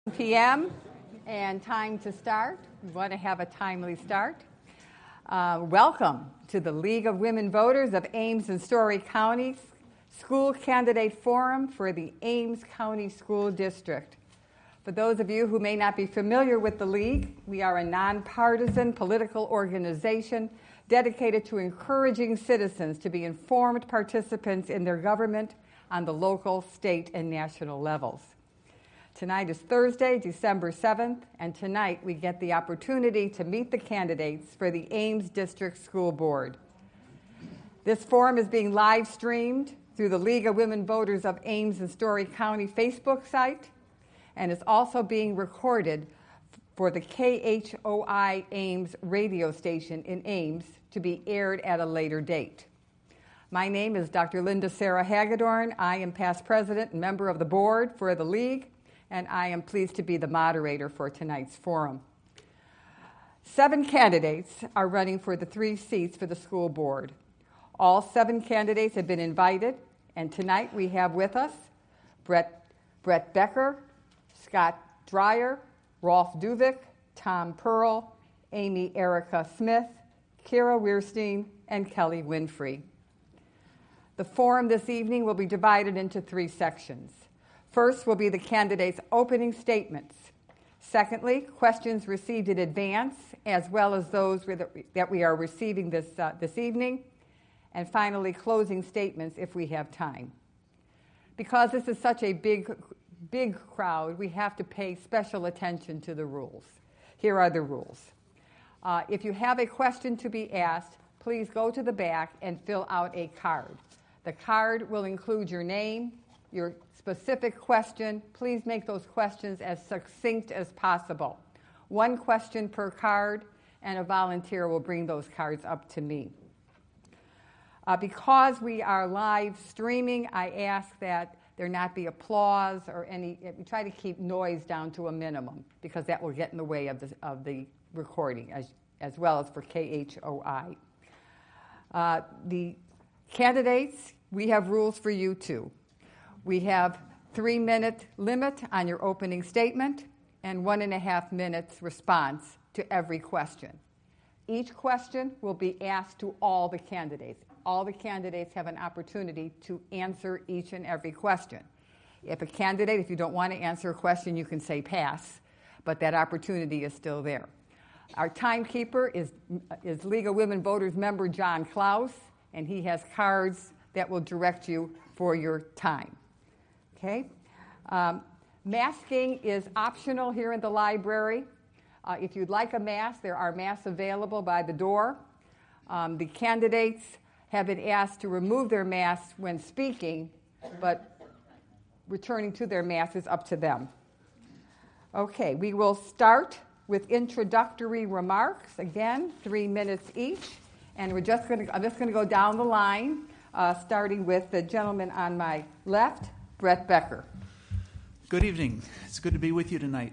p.m. and time to start. We want to have a timely start. Welcome to the League of Women Voters of Ames and Story Counties School Candidate Forum for the Ames County School District. For those of you who may not be familiar with the League, we are a nonpartisan political organization dedicated to encouraging citizens to be informed participants in their government on the local, state, and national levels. Tonight is Thursday, December 7th, and tonight we get the opportunity to meet the candidates for the Ames District School Board. This forum is being live streamed through the League of Women Voters of Ames and Story County Facebook site, and is also being recorded for the KHOI Ames radio station in Ames to be aired at a later date. My name is Dr. Linda Sarah Hagedorn. I am past president and member of the board for the League, and I am pleased to be the moderator for tonight's forum. 7 candidates are running for the 3 seats for the school board. All 7 candidates have been invited, and tonight we have with us Brett Becker, Scott Dreyer, Rolf Duvik, Tom Pearl, Amy Erica Smith, Kira Weirstein, and Kelly Winfrey. The forum this evening will be divided into 3 sections. First will be the candidates' opening statements. Secondly, questions received in advance, as well as those that we are receiving this evening. And finally, closing statements if we have time. Because this is such a big crowd, we have to pay special attention to the rules. Here are the rules. If you have a question to be asked, please go to the back and fill out a card. The card will include your name, your specific question. Please make those questions as succinct as possible. 1 question per card, and a volunteer will bring those cards up to me. Because we are live streaming, I ask that there not be applause or we try to keep noise down to a minimum, because that will get in the way of the recording, as well as for KHOI. The candidates, we have rules for you too. We have 3-minute limit on your opening statement and 1.5 minutes response to every question. Each question will be asked to all the candidates. All the candidates have an opportunity to answer each and every question. If you don't want to answer a question, you can say pass, but that opportunity is still there. Our timekeeper is League of Women Voters member John Klaus, and he has cards that will direct you for your time. Okay? Masking is optional here in the library. If you'd like a mask, there are masks available by the door. The candidates have been asked to remove their masks when speaking, but returning to their masks is up to them. Okay, we will start with introductory remarks. Again, 3 minutes each, and I'm just going to go down the line, starting with the gentleman on my left, Brett Becker. Good evening. It's good to be with you tonight.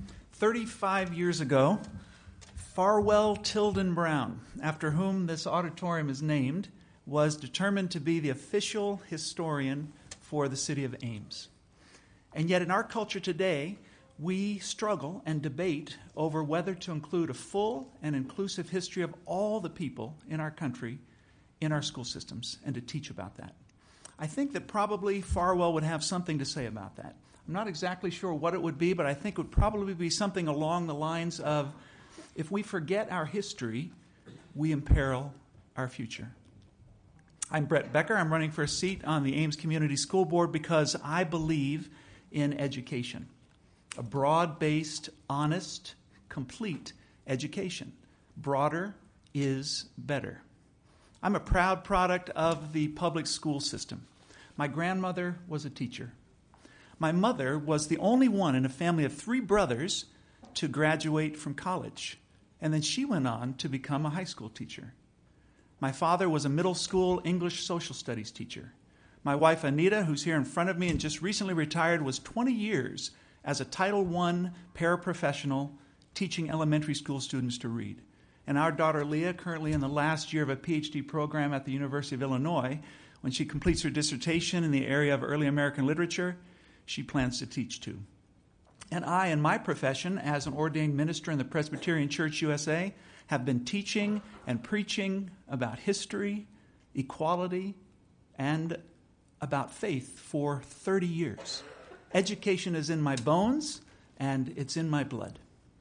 35 years ago, Farwell Tilden Brown, after whom this auditorium is named, was determined to be the official historian for the city of Ames. And yet in our culture today, we struggle and debate over whether to include a full and inclusive history of all the people in our country in our school systems and to teach about that. I think that probably Farwell would have something to say about that. I'm not exactly sure what it would be, but I think it would probably be something along the lines of, if we forget our history, we imperil our future. I'm Brett Becker. I'm running for a seat on the Ames Community School Board because I believe in education. A broad-based, honest, complete education. Broader is better. I'm a proud product of the public school system. My grandmother was a teacher. My mother was the only one in a family of 3 brothers to graduate from college, and then she went on to become a high school teacher. My father was a middle school English social studies teacher. My wife, Anita, who's here in front of me and just recently retired, was 20 years as a Title I paraprofessional teaching elementary school students to read. And our daughter, Leah, currently in the last year of a PhD program at the University of Illinois, when she completes her dissertation in the area of early American literature, she plans to teach too. And I, in my profession as an ordained minister in the Presbyterian Church USA, have been teaching and preaching about history, equality, and about faith for 30 years. Education is in my bones, and it's in my blood.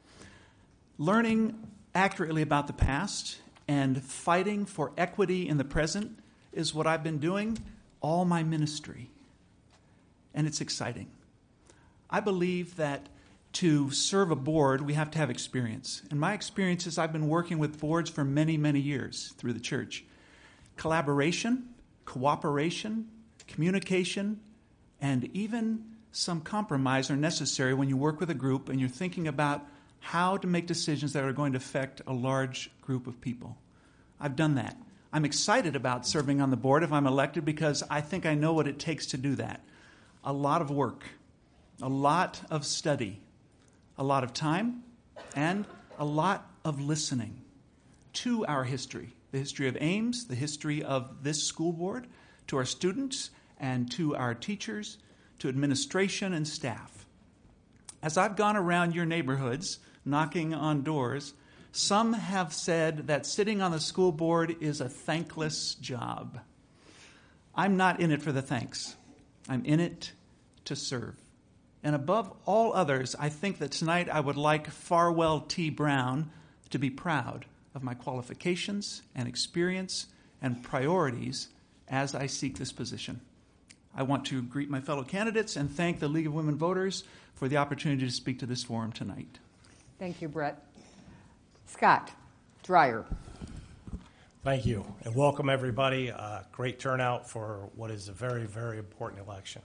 Learning accurately about the past and fighting for equity in the present is what I've been doing all my ministry. And it's exciting. I believe that to serve a board, we have to have experience. And my experience is I've been working with boards for many, many years through the church. Collaboration, cooperation, communication, and even some compromise are necessary when you work with a group and you're thinking about how to make decisions that are going to affect a large group of people. I've done that. I'm excited about serving on the board if I'm elected because I think I know what it takes to do that. A lot of work, a lot of study, a lot of time, and a lot of listening to our history, the history of Ames, the history of this school board, to our students and to our teachers, to administration and staff. As I've gone around your neighborhoods, knocking on doors, some have said that sitting on the school board is a thankless job. I'm not in it for the thanks. I'm in it to serve. And above all others, I think that tonight I would like Farwell T. Brown to be proud of my qualifications and experience and priorities as I seek this position. I want to greet my fellow candidates and thank the League of Women Voters for the opportunity to speak to this forum tonight. Thank you, Brett. Scott Dreyer. Thank you, and welcome everybody. Great turnout for what is a very, very important election.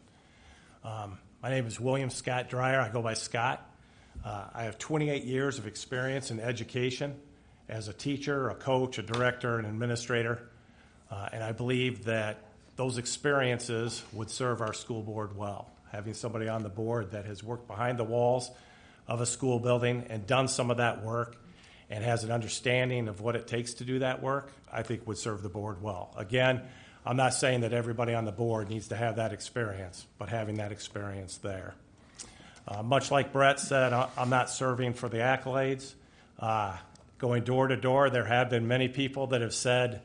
My name is William Scott Dreyer. I go by Scott. I have 28 years of experience in education as a teacher, a coach, a director, an administrator, and I believe that those experiences would serve our school board well. Having somebody on the board that has worked behind the walls of a school building and done some of that work and has an understanding of what it takes to do that work, I think would serve the board well. Again, I'm not saying that everybody on the board needs to have that experience, but having that experience there. Much like Brett said, I'm not serving for the accolades. Going door to door, there have been many people that have said,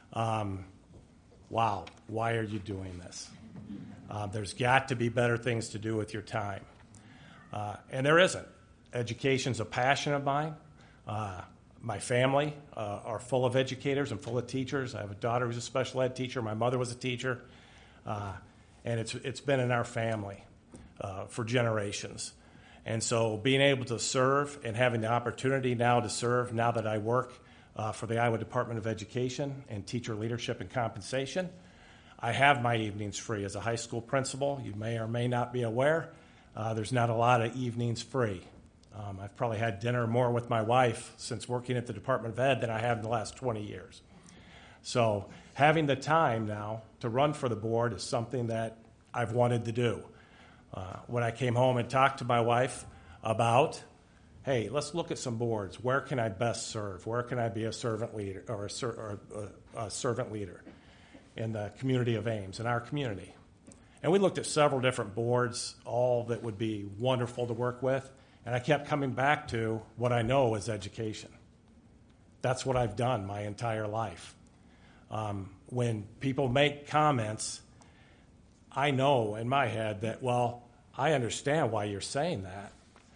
wow, why are you doing this? There's got to be better things to do with your time. And there isn't. Education's a passion of mine. My family are full of educators and full of teachers. I have a daughter who's a special ed teacher. My mother was a teacher. And it's been in our family for generations. And so being able to serve and having the opportunity now to serve, now that I work for the Iowa Department of Education and teacher leadership and compensation, I have my evenings free. As a high school principal, you may or may not be aware, there's not a lot of evenings free. I've probably had dinner more with my wife since working at the Department of Ed than I have in the last 20 years. So having the time now to run for the board is something that I've wanted to do. When I came home and talked to my wife about, hey, let's look at some boards. Where can I best serve? Where can I be a servant leader or a servant leader in the community of Ames, in our community? And we looked at several different boards, all that would be wonderful to work with. And I kept coming back to what I know is education. That's what I've done my entire life. When people make comments, I know in my head that, well, I understand why you're saying that,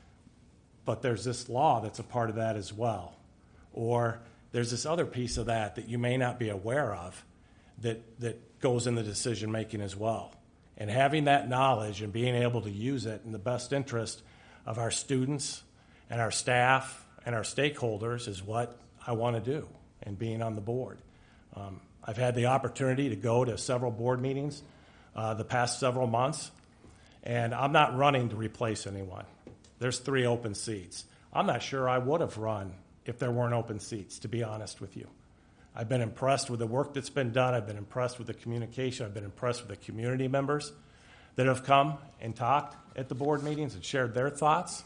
but there's this law that's a part of that as well. Or there's this other piece of that you may not be aware of that goes in the decision making as well. And having that knowledge and being able to use it in the best interest of our students and our staff and our stakeholders is what I want to do and being on the board. I've had the opportunity to go to several board meetings the past several months, and I'm not running to replace anyone. There's 3 open seats. I'm not sure I would have run if there weren't open seats, to be honest with you. I've been impressed with the work that's been done. I've been impressed with the communication. I've been impressed with the community members that have come and talked at the board meetings and shared their thoughts.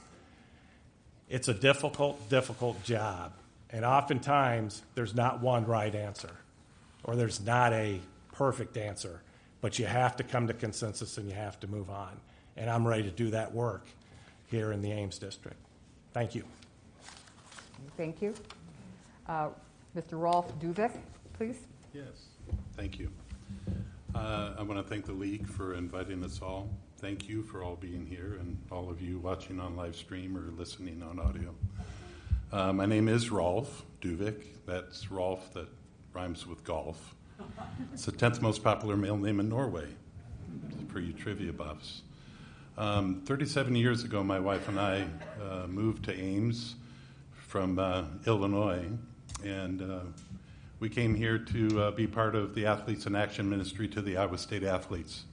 It's a difficult, difficult job. And oftentimes, there's not one right answer, or there's not a perfect answer. But you have to come to consensus and you have to move on. And I'm ready to do that work here in the Ames District. Thank you. Thank you. Mr. Rolf Duvik, please. Yes, thank you. I want to thank the League for inviting us all. Thank you for all being here and all of you watching on live stream or listening on audio. My name is Rolf Duvik. That's Rolf that rhymes with golf. It's the 10th most popular male name in Norway, for you trivia buffs. 37 years ago, my wife and I moved to Ames from Illinois, and we came here to be part of the Athletes in Action ministry to the Iowa State athletes.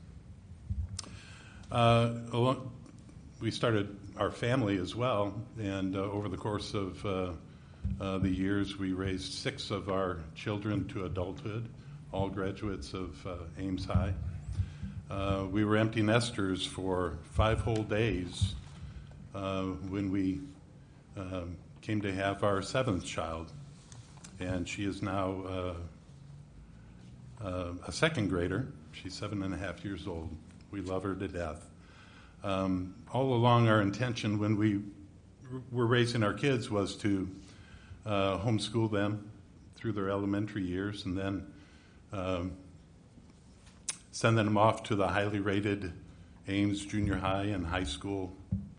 We started our family as well, and over the course of the years, we raised 6 of our children to adulthood, all graduates of Ames High. We were empty nesters for 5 whole days when we came to have our 7th child, and she is now a second grader. She's 7.5 years old. We love her to death. All along, our intention when we were raising our kids was to homeschool them through their elementary years and then send them off to the highly rated Ames Junior High and high school.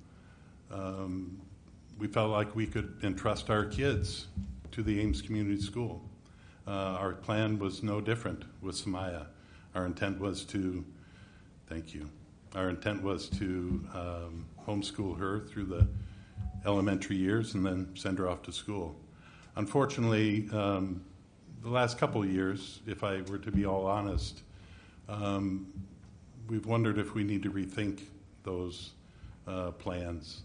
We felt like we could entrust our kids to the Ames Community School. Our plan was no different with Samaya. Our intent was to, thank you, our intent was to homeschool her through the elementary years and then send her off to school. Unfortunately, the last couple of years, if I were to be all honest, we've wondered if we need to rethink those plans.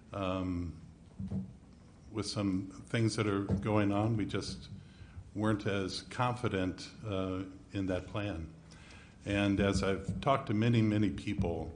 With some things that are going on, we just weren't as confident in that plan. And as I've talked to many, many people,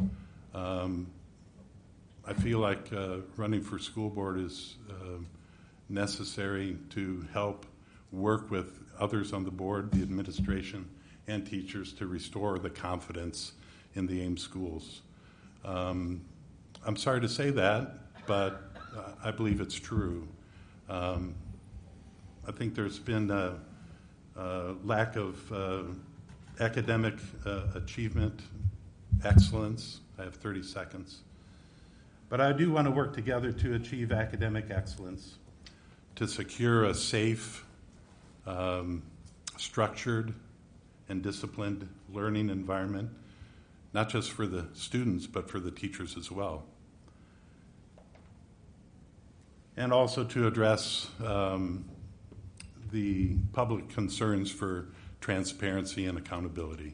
I feel like running for school board is necessary to help work with others on the board, the administration, and teachers to restore the confidence in the Ames schools. I'm sorry to say that, but I believe it's true. I think there's been a lack of academic achievement, excellence. I have 30 seconds. But I do want to work together to achieve academic excellence, to secure a safe, structured, and disciplined learning environment, not just for the students, but for the teachers as well. And also to address the public concerns for transparency and accountability.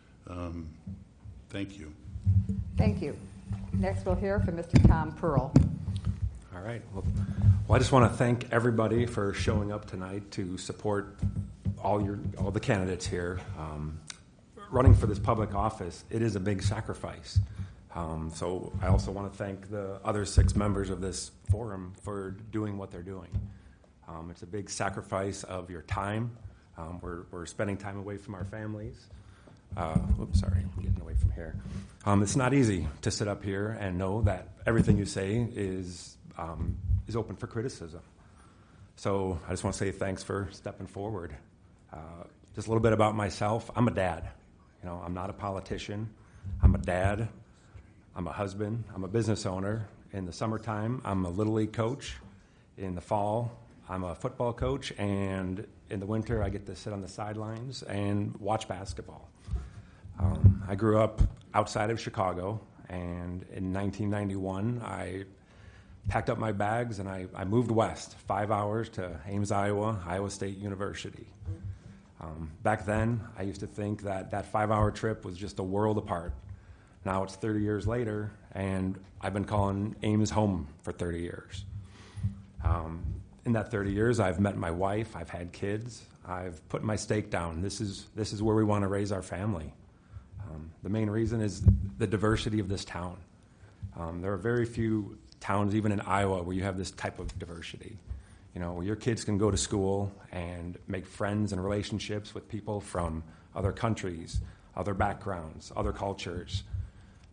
Thank you. Thank you. Next, we'll hear from Mr. Tom Pearl. All right. Well, I just want to thank everybody for showing up tonight to support all the candidates here. Running for this public office, it is a big sacrifice. So I also want to thank the other 6 members of this forum for doing what they're doing. It's a big sacrifice of your time. We're spending time away from our families. Oops, sorry, I'm getting away from here. It's not easy to sit up here and know that everything you say is open for criticism. So I just want to say thanks for stepping forward. Just a little bit about myself. I'm a dad. I'm not a politician. I'm a dad. I'm a husband. I'm a business owner. In the summertime, I'm a Little League coach. In the fall, I'm a football coach. And in the winter, I get to sit on the sidelines and watch basketball. I grew up outside of Chicago, and in 1991, I packed up my bags and I moved west, 5 hours to Ames, Iowa, Iowa State University. Back then, I used to think that 5-hour trip was just a world apart. Now it's 30 years later, and I've been calling Ames home for 30 years. In that 30 years, I've met my wife, I've had kids, I've put my stake down. This is where we want to raise our family. The main reason is the diversity of this town. There are very few towns, even in Iowa, where you have this type of diversity. Where your kids can go to school and make friends and relationships with people from other countries, other backgrounds, other cultures.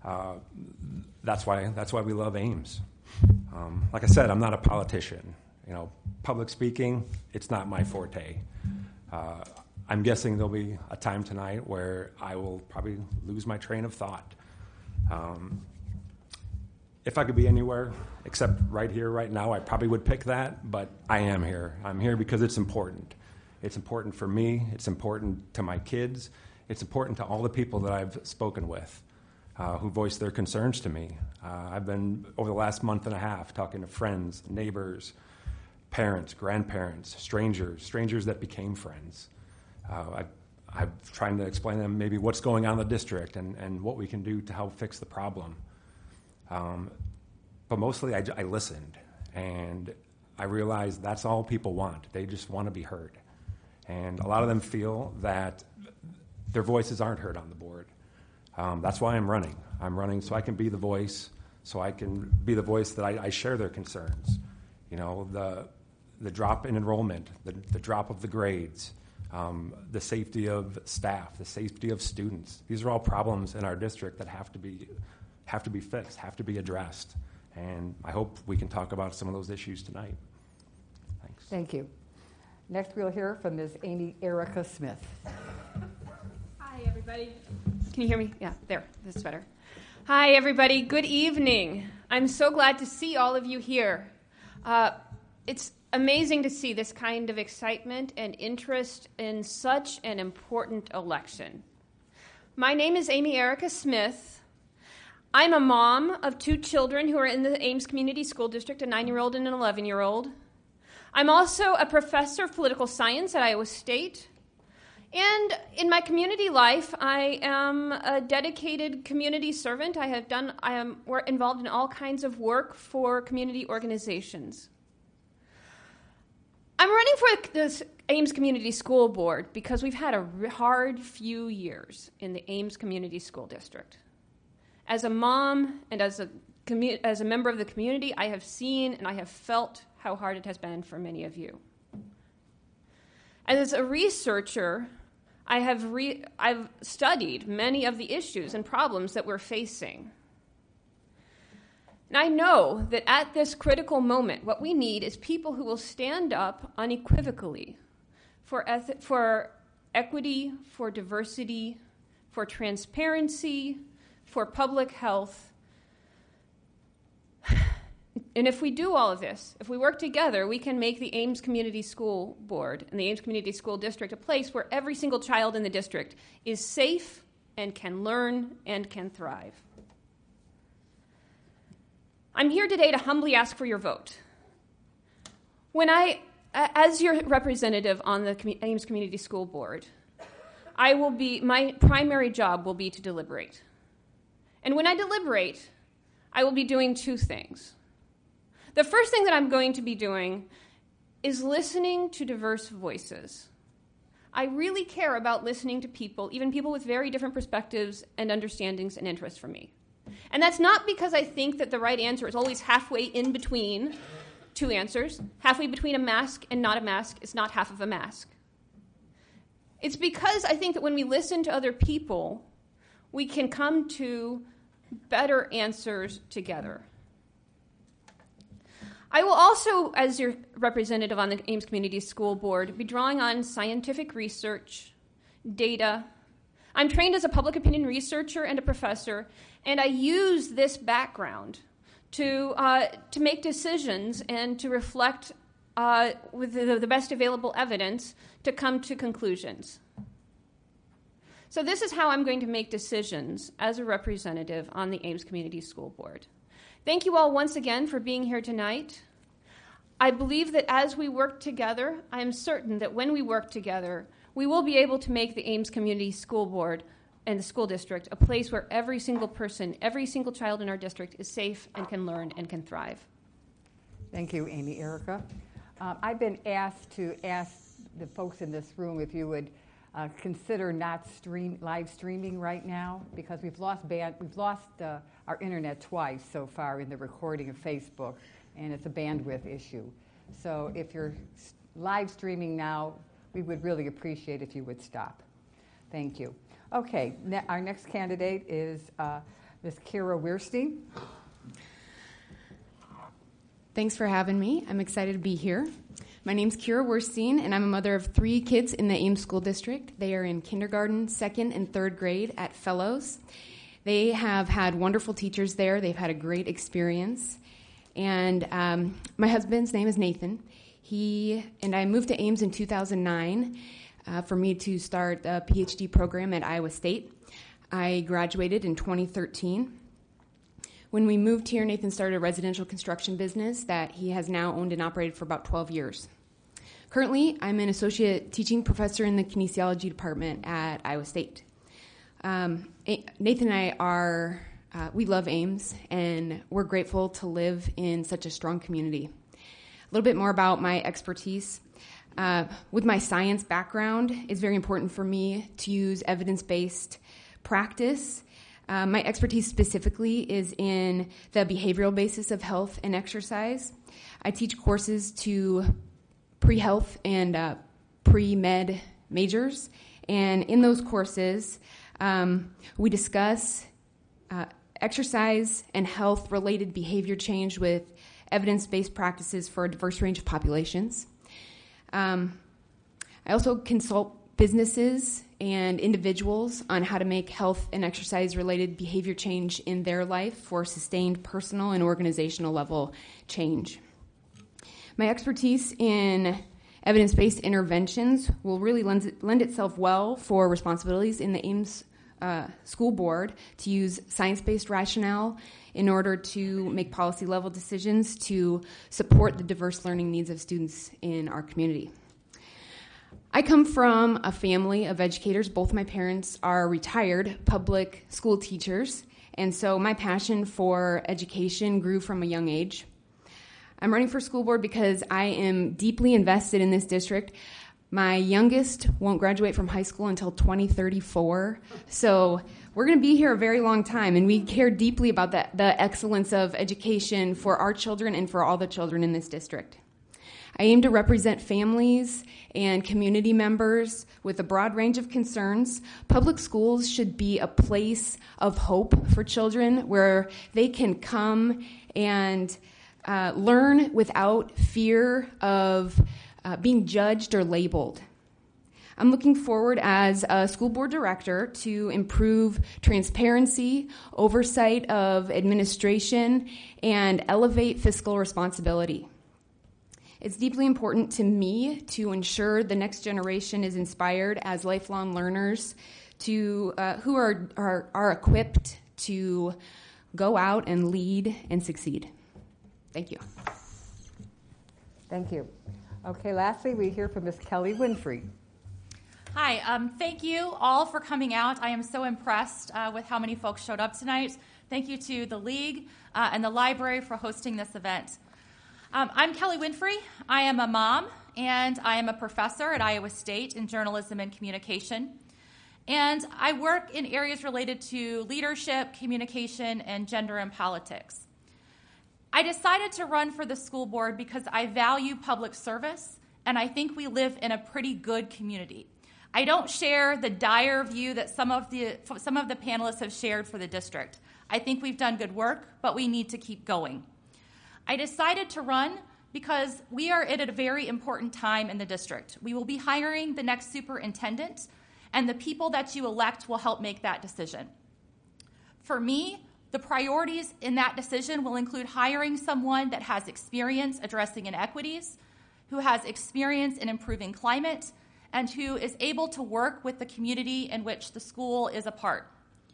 That's why we love Ames. Like I said, I'm not a politician. Public speaking, it's not my forte. I'm guessing there'll be a time tonight where I will probably lose my train of thought. If I could be anywhere except right here, right now, I probably would pick that, but I am here. I'm here because it's important. It's important for me. It's important to my kids. It's important to all the people that I've spoken with who voiced their concerns to me. I've been, over the last month and a half, talking to friends, neighbors, parents, grandparents, strangers that became friends. I'm trying to explain to them maybe what's going on in the district and what we can do to help fix the problem. But mostly I listened, and I realized that's all people want. They just want to be heard. And a lot of them feel that their voices aren't heard on the board. That's why I'm running. I'm running so I can be the voice, so I can be the voice that I share their concerns. The drop in enrollment, the drop of the grades, the safety of staff, the safety of students. These are all problems in our district that have to be fixed, have to be addressed. And I hope we can talk about some of those issues tonight. Thanks. Thank you. Next, we'll hear from Ms. Amy Erica Smith. Hi, everybody. Can you hear me? Yeah, there. That's better. Hi, everybody. Good evening. I'm so glad to see all of you here. It's amazing to see this kind of excitement and interest in such an important election. My name is Amy Erica Smith. I'm a mom of 2 children who are in the Ames Community School District, a 9-year-old and an 11-year-old. I'm also a professor of political science at Iowa State. And in my community life, I am a dedicated community servant. I am involved in all kinds of work for community organizations. I'm running for the Ames Community School Board because we've had a hard few years in the Ames Community School District. As a mom and as a member of the community, I have seen and I have felt how hard it has been for many of you. As a researcher, I've studied many of the issues and problems that we're facing. And I know that at this critical moment, what we need is people who will stand up unequivocally for equity, for diversity, for transparency, for public health. And if we do all of this, if we work together, we can make the Ames Community School Board and the Ames Community School District a place where every single child in the district is safe and can learn and can thrive. I'm here today to humbly ask for your vote. As your representative on the Ames Community School Board, my primary job will be to deliberate. And when I deliberate, I will be doing 2 things. The first thing that I'm going to be doing is listening to diverse voices. I really care about listening to people, even people with very different perspectives and understandings and interests from me. And that's not because I think that the right answer is always halfway in between 2 answers. Halfway between a mask and not a mask is not half of a mask. It's because I think that when we listen to other people, we can come to better answers together. I will also, as your representative on the Ames Community School Board, be drawing on scientific research, data. I'm trained as a public opinion researcher and a professor, and I use this background to make decisions and to reflect with the best available evidence to come to conclusions. So this is how I'm going to make decisions as a representative on the Ames Community School Board. Thank you all once again for being here tonight. I believe that as we work together, I am certain that when we work together, we will be able to make the Ames Community School Board and the school district a place where every single person, every single child in our district is safe and can learn and can thrive. Thank you, Amy Erica. I've been asked to ask the folks in this room if you would consider not live streaming right now, because we've lost our internet twice so far in the recording of Facebook, and it's a bandwidth issue. So if you're live streaming now, we would really appreciate if you would stop. Thank you. Okay, our next candidate is Ms. Kira Weirstein. Thanks for having me. I'm excited to be here. My name's Kira Weirstein, and I'm a mother of 3 kids in the Ames School District. They are in kindergarten, 2nd, and 3rd grade at Fellows. They have had wonderful teachers there. They've had a great experience. And my husband's name is Nathan. He and I moved to Ames in 2009 for me to start a PhD program at Iowa State. I graduated in 2013. When we moved here, Nathan started a residential construction business that he has now owned and operated for about 12 years. Currently, I'm an associate teaching professor in the kinesiology department at Iowa State. Nathan and I are, we love Ames, and we're grateful to live in such a strong community. A little bit more about my expertise. With my science background, it's very important for me to use evidence-based practice. My expertise specifically is in the behavioral basis of health and exercise. I teach courses to pre-health and pre-med majors, and in those courses, we discuss exercise and health-related behavior change with evidence-based practices for a diverse range of populations. I also consult businesses and individuals on how to make health and exercise-related behavior change in their life for sustained personal and organizational level change. My expertise in evidence-based interventions will really lend itself well for responsibilities in the Ames School Board to use science-based rationale in order to make policy-level decisions to support the diverse learning needs of students in our community. I come from a family of educators. Both my parents are retired public school teachers, and so my passion for education grew from a young age. I'm running for school board because I am deeply invested in this district. My youngest won't graduate from high school until 2034, so we're going to be here a very long time, and we care deeply about the excellence of education for our children and for all the children in this district. I aim to represent families and community members with a broad range of concerns. Public schools should be a place of hope for children where they can come and learn without fear of being judged or labeled. I'm looking forward as a school board director to improve transparency, oversight of administration, and elevate fiscal responsibility. It's deeply important to me to ensure the next generation is inspired as lifelong learners who are equipped to go out and lead and succeed. Thank you. Thank you. Okay, lastly, we hear from Ms. Kelly Winfrey. Hi, thank you all for coming out. I am so impressed with how many folks showed up tonight. Thank you to the League and the library for hosting this event. I'm Kelly Winfrey. I am a mom, and I am a professor at Iowa State in journalism and communication. And I work in areas related to leadership, communication, and gender and politics. I decided to run for the school board because I value public service, and I think we live in a pretty good community. I don't share the dire view that some of the panelists have shared for the district. I think we've done good work, but we need to keep going. I decided to run because we are at a very important time in the district. We will be hiring the next superintendent, and the people that you elect will help make that decision. For me, the priorities in that decision will include hiring someone that has experience addressing inequities, who has experience in improving climate, and who is able to work with the community in which the school is a part.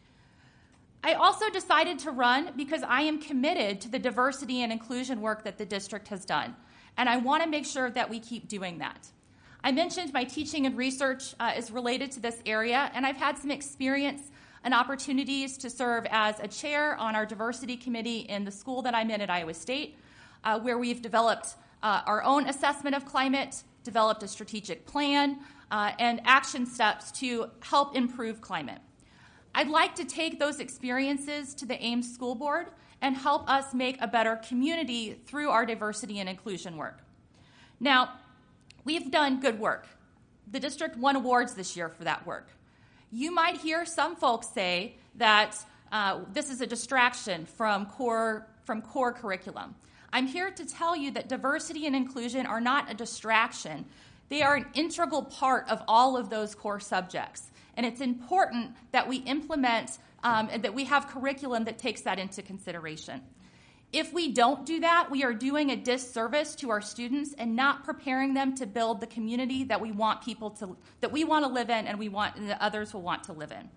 I also decided to run because I am committed to the diversity and inclusion work that the district has done, and I want to make sure that we keep doing that. I mentioned my teaching and research is related to this area, and I've had some experience and opportunities to serve as a chair on our diversity committee in the school that I'm in at Iowa State, where we've developed our own assessment of climate, developed a strategic plan, and action steps to help improve climate. I'd like to take those experiences to the Ames School Board and help us make a better community through our diversity and inclusion work. Now, we've done good work. The district won awards this year for that work. You might hear some folks say that this is a distraction from core curriculum. I'm here to tell you that diversity and inclusion are not a distraction. They are an integral part of all of those core subjects. And it's important that we implement and that we have curriculum that takes that into consideration. If we don't do that, we are doing a disservice to our students and not preparing them to build the community that we want that we want to live in and that others will want to live in.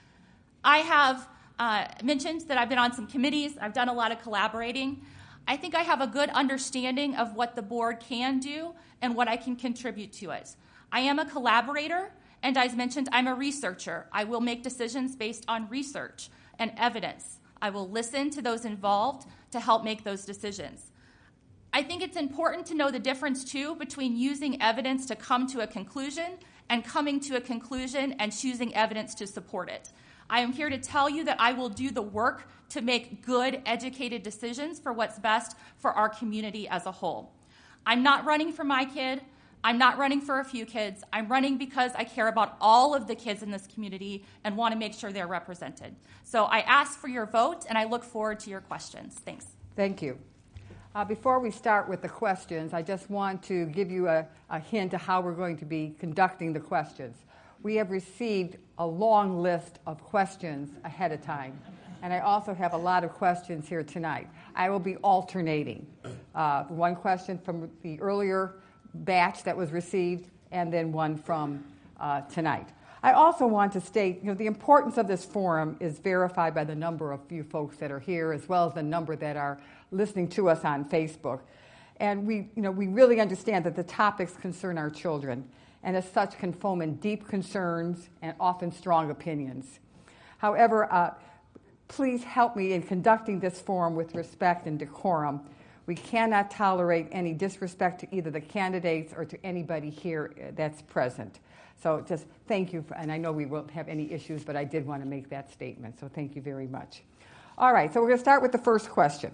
I have mentioned that I've been on some committees. I've done a lot of collaborating. I think I have a good understanding of what the board can do and what I can contribute to it. I am a collaborator, and as mentioned, I'm a researcher. I will make decisions based on research and evidence. I will listen to those involved to help make those decisions. I think it's important to know the difference, too, between using evidence to come to a conclusion and coming to a conclusion and choosing evidence to support it. I am here to tell you that I will do the work to make good, educated decisions for what's best for our community as a whole. I'm not running for my kid. I'm not running for a few kids. I'm running because I care about all of the kids in this community and want to make sure they're represented. So I ask for your vote, and I look forward to your questions. Thanks. Thank you. Before we start with the questions, I just want to give you a hint of how we're going to be conducting the questions. We have received a long list of questions ahead of time, and I also have a lot of questions here tonight. I will be alternating one question from the earlier batch that was received and then one from tonight. I also want to state, the importance of this forum is verified by the number of few folks that are here as well as the number that are listening to us on Facebook. And we really understand that the topics concern our children, and as such can foment deep concerns and often strong opinions. However, please help me in conducting this forum with respect and decorum. We cannot tolerate any disrespect to either the candidates or to anybody here that's present. So just thank you, and I know we won't have any issues, but I did want to make that statement, so thank you very much. All right, so we're going to start with the first question.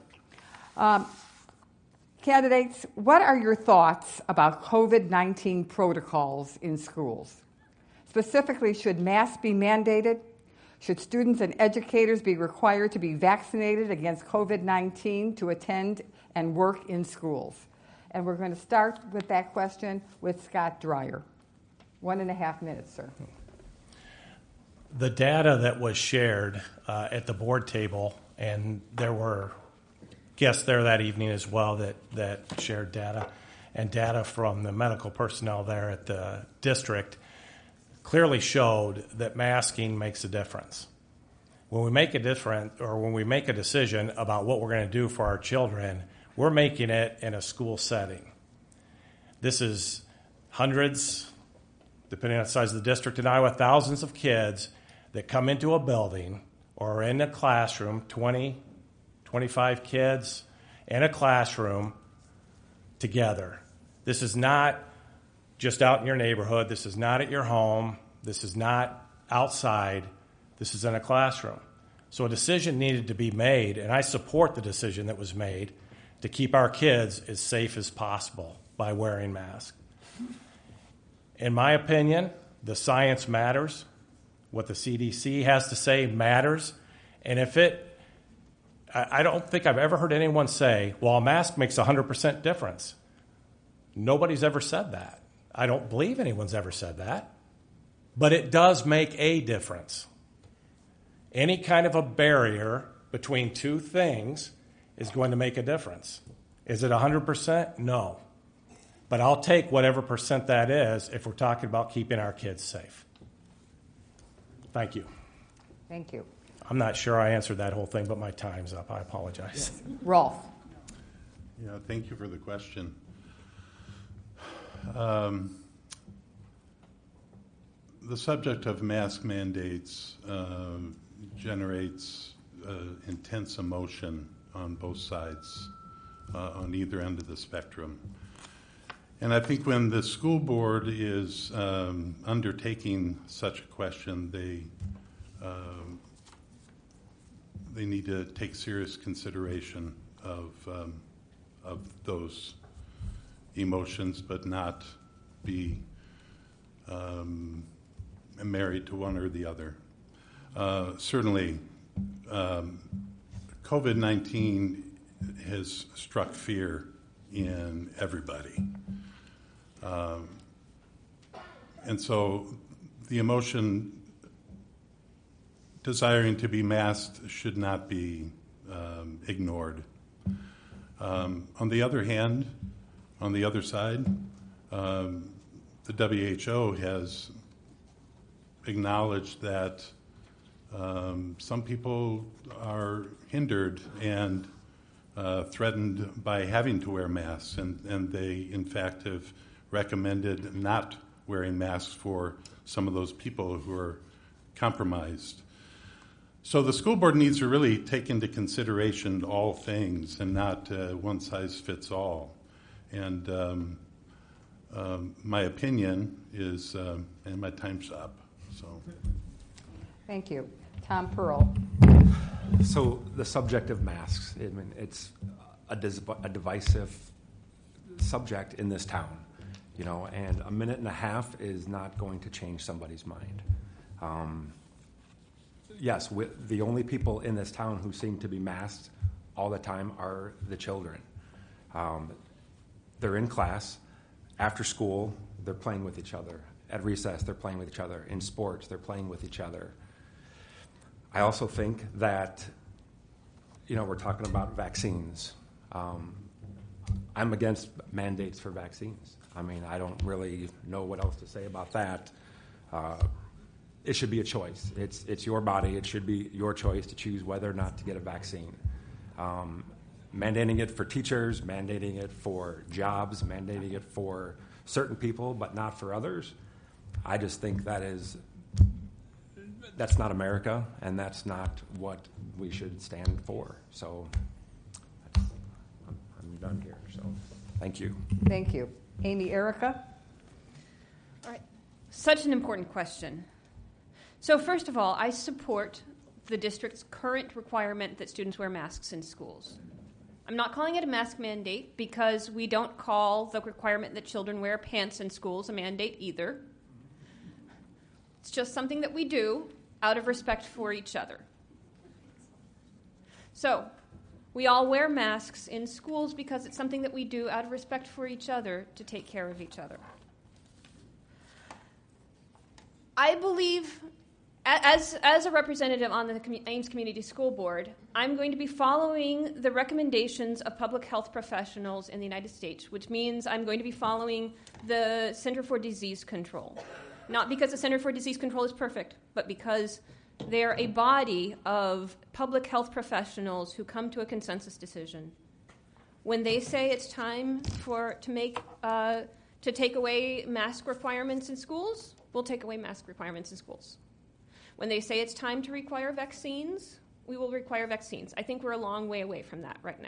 Candidates, what are your thoughts about COVID-19 protocols in schools? Specifically, should masks be mandated? Should students and educators be required to be vaccinated against COVID-19 to attend and work in schools? And we're going to start with that question with Scott Dreyer. 1.5 minutes, sir. The data that was shared at the board table, and there were guests there that evening as well that shared data, and data from the medical personnel there at the district clearly showed that masking makes a difference. When we make a decision about what we're going to do for our children, we're making it in a school setting. This is hundreds, depending on the size of the district in Iowa, thousands of kids that come into a building or are in a classroom, 20, 25 kids in a classroom together. This is not just out in your neighborhood. This is not at your home. This is not outside. This is in a classroom. So a decision needed to be made, and I support the decision that was made to keep our kids as safe as possible by wearing masks. In my opinion, the science matters. What the CDC has to say matters. And I don't think I've ever heard anyone say, well, a mask makes 100% difference. Nobody's ever said that. I don't believe anyone's ever said that. But it does make a difference. Any kind of a barrier between two things is going to make a difference. Is it 100%? No. But I'll take whatever percent that is if we're talking about keeping our kids safe. Thank you. Thank you. I'm not sure I answered that whole thing, but my time's up. I apologize. Yes. Rolf. Yeah, thank you for the question. The subject of mask mandates generates intense emotion on both sides, on either end of the spectrum. And I think when the school board is undertaking such a question, they need to take serious consideration of those emotions, but not be married to one or the other. Certainly, COVID-19 has struck fear in everybody. And so the emotion desiring to be masked should not be ignored. On the other hand, on the other side, the WHO has acknowledged that some people are hindered and threatened by having to wear masks, and they, in fact, have recommended not wearing masks for some of those people who are compromised. So the school board needs to really take into consideration all things and not one size fits all. And my opinion is, and my time's up. So, Thank you. Tom Pearl. So the subject of masks, I mean, it's a divisive subject in this town, you know, and a minute and a half is not going to change somebody's mind. Yes, the only people in this town who seem to be masked all the time are the children. They're in class. After school, they're playing with each other. At recess, they're playing with each other. In sports, they're playing with each other. I also think that, you know, we're talking about vaccines. I'm against mandates for vaccines. I mean, I don't really know what else to say about that. It should be a choice. It's your body. It should be your choice to choose whether or not to get a vaccine. Mandating it for teachers, mandating it for jobs, mandating it for certain people, but not for others, I just think that's not America, and that's not what we should stand for. So I'm done here. So thank you. Thank you. Amy Erica. All right. Such an important question. So first of all, I support the district's current requirement that students wear masks in schools. I'm not calling it a mask mandate because we don't call the requirement that children wear pants in schools a mandate either. It's just something that we do out of respect for each other. So we all wear masks in schools because it's something that we do out of respect for each other to take care of each other. I believe, as a representative on the Ames Community School Board, I'm going to be following the recommendations of public health professionals in the United States, which means I'm going to be following the Center for Disease Control. Not because the Center for Disease Control is perfect, but because they're a body of public health professionals who come to a consensus decision. When they say it's time to take away mask requirements in schools, we'll take away mask requirements in schools. When they say it's time to require vaccines, we will require vaccines. I think we're a long way away from that right now.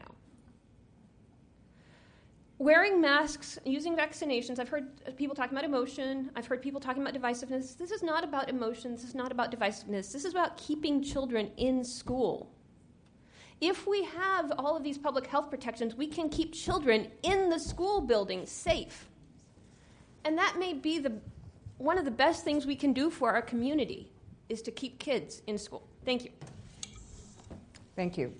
Wearing masks, using vaccinations, I've heard people talking about emotion. I've heard people talking about divisiveness. This is not about emotion. This is not about divisiveness. This is about keeping children in school. If we have all of these public health protections, we can keep children in the school building safe. And that may be one of the best things we can do for our community, is to keep kids in school. Thank you. Thank you.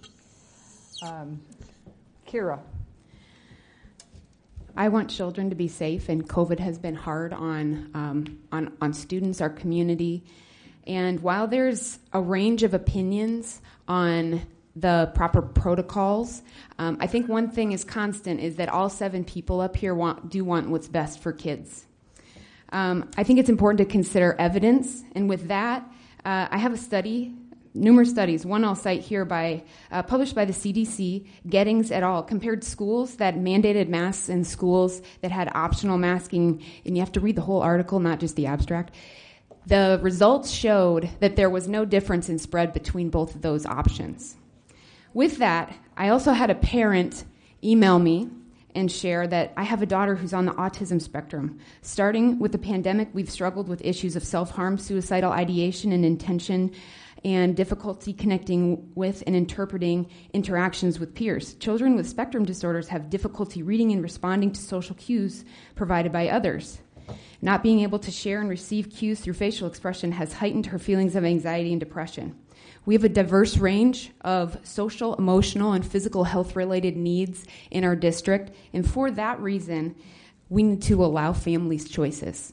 Kira. I want children to be safe, and COVID has been hard on students, our community. And while there's a range of opinions on the proper protocols, I think one thing is constant is that all 7 people up here do want what's best for kids. I think it's important to consider evidence, and with that, I have a study, numerous studies, one I'll cite here published by the CDC, Gettings et al., compared schools that mandated masks and schools that had optional masking, and you have to read the whole article, not just the abstract. The results showed that there was no difference in spread between both of those options. With that, I also had a parent email me and share that I have a daughter who's on the autism spectrum. Starting with the pandemic, we've struggled with issues of self-harm, suicidal ideation and intention, and difficulty connecting with and interpreting interactions with peers. Children with spectrum disorders have difficulty reading and responding to social cues provided by others. Not being able to share and receive cues through facial expression has heightened her feelings of anxiety and depression. We have a diverse range of social, emotional, and physical health-related needs in our district, and for that reason, we need to allow families choices.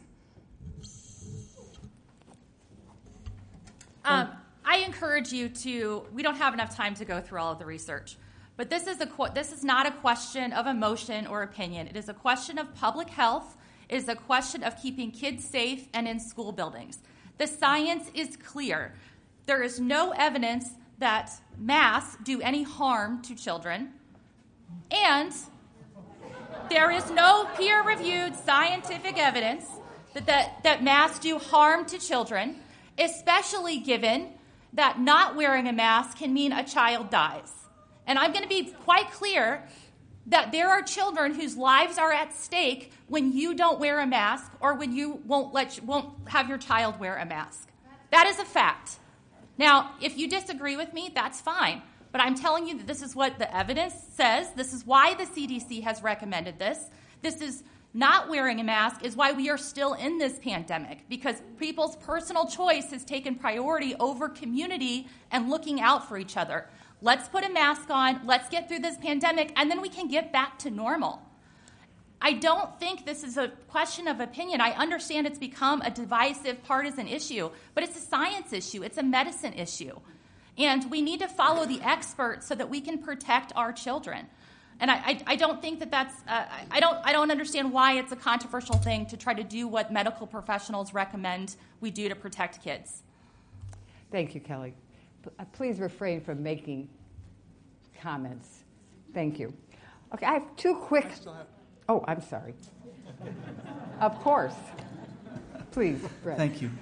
I encourage you to, we don't have enough time to go through all of the research, but this is not a question of emotion or opinion. It is a question of public health. It is a question of keeping kids safe and in school buildings. The science is clear. There is no evidence that masks do any harm to children, and there is no peer-reviewed scientific evidence that masks do harm to children, especially given that not wearing a mask can mean a child dies. And I'm going to be quite clear that there are children whose lives are at stake when you don't wear a mask or when you won't have your child wear a mask. That is a fact. Now, if you disagree with me, that's fine. But I'm telling you that this is what the evidence says. This is why the CDC has recommended this. This is not wearing a mask is why we are still in this pandemic, because people's personal choice has taken priority over community and looking out for each other. Let's put a mask on, let's get through this pandemic, and then we can get back to normal. I don't think this is a question of opinion. I understand it's become a divisive, partisan issue, but it's a science issue. It's a medicine issue. And we need to follow the experts so that we can protect our children. And I don't think that's I don't understand why it's a controversial thing to try to do what medical professionals recommend we do to protect kids. Thank you, Kelly. Please refrain from making comments. Thank you. Okay, I have two quick. Oh, I'm sorry. Of course. Please, Brett. Thank you.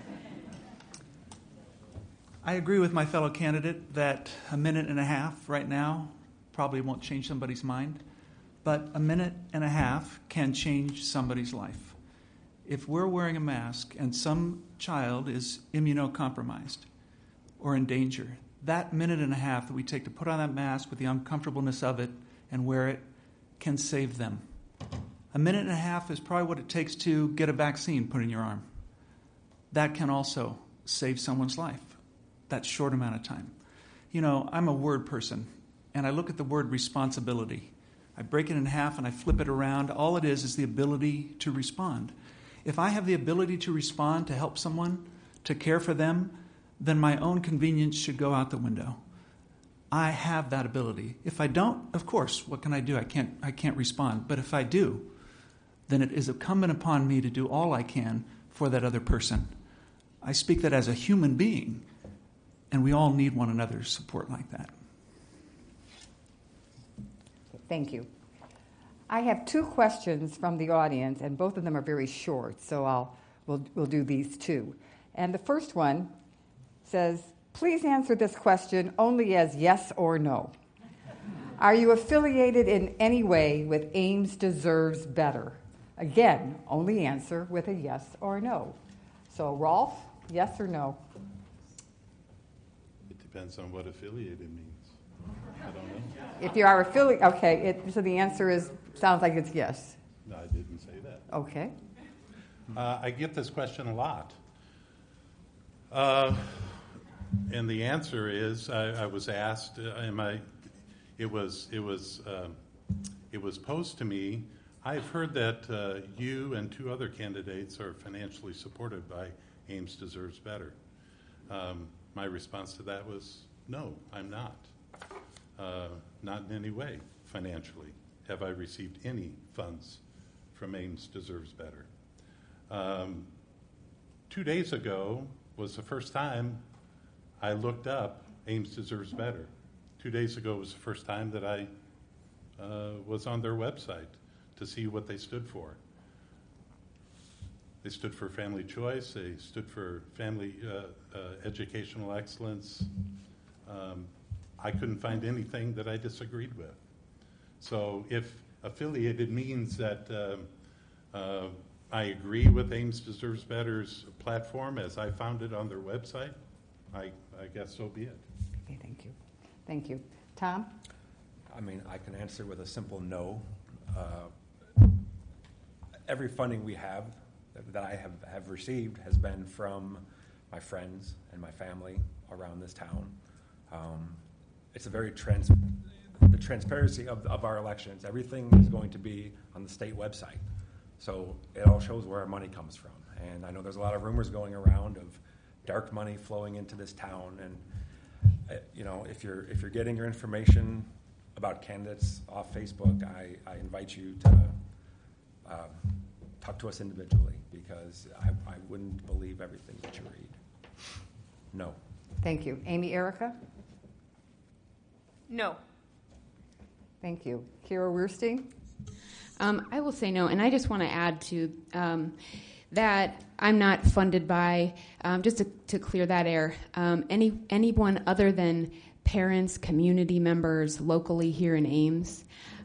I agree with my fellow candidate that a minute and a half right now probably won't change somebody's mind, but a minute and a half can change somebody's life. If we're wearing a mask and some child is immunocompromised or in danger, that minute and a half that we take to put on that mask with the uncomfortableness of it and wear it can save them. A minute and a half is probably what it takes to get a vaccine put in your arm. That can also save someone's life, that short amount of time. You know, I'm a word person, and I look at the word responsibility. I break it in half and I flip it around. All it is the ability to respond. If I have the ability to respond, to help someone, to care for them, then my own convenience should go out the window. I have that ability. If I don't, of course, what can I do? I can't respond. But if I do, then it is incumbent upon me to do all I can for that other person. I speak that as a human being, and we all need one another's support like that. Thank you. I have two questions from the audience, and both of them are very short, so we'll do these two. And the first one says, please answer this question only as yes or no. Are you affiliated in any way with Ames Deserves Better? Again, only answer with a yes or no. So, Rolf, yes or no? It depends on what affiliated means. I don't know. If you are affiliated, okay, so the answer sounds like it's yes. No, I didn't say that. Okay. I get this question a lot. And the answer is, I was asked, it was posed to me, I've heard that you and two other candidates are financially supported by Ames Deserves Better. My response to that was, no, I'm not. Not in any way financially have I received any funds from Ames Deserves Better. 2 days ago was the first time I looked up Ames Deserves Better. 2 days ago was the first time that I was on their website to see what they stood for. They stood for family choice. They stood for family educational excellence. I couldn't find anything that I disagreed with. So if affiliated means that I agree with Ames Deserves Better's platform as I found it on their website, I guess so be it. Okay, thank you. Thank you. Tom? I mean, I can answer with a simple no. Every funding we have, that I have received, has been from my friends and my family around this town. It's a very the transparency of our elections. Everything is going to be on the state website. So it all shows where our money comes from. And I know there's a lot of rumors going around of dark money flowing into this town. And, if you're getting your information about candidates off Facebook, I invite you to talk to us individually, because I wouldn't believe everything that you read. No. Thank you. Amy Erica? No. Thank you. Kira Wierstein? I will say no, and I just want to add to that I'm not funded by, just to clear that air, anyone other than parents, community members locally here in Ames.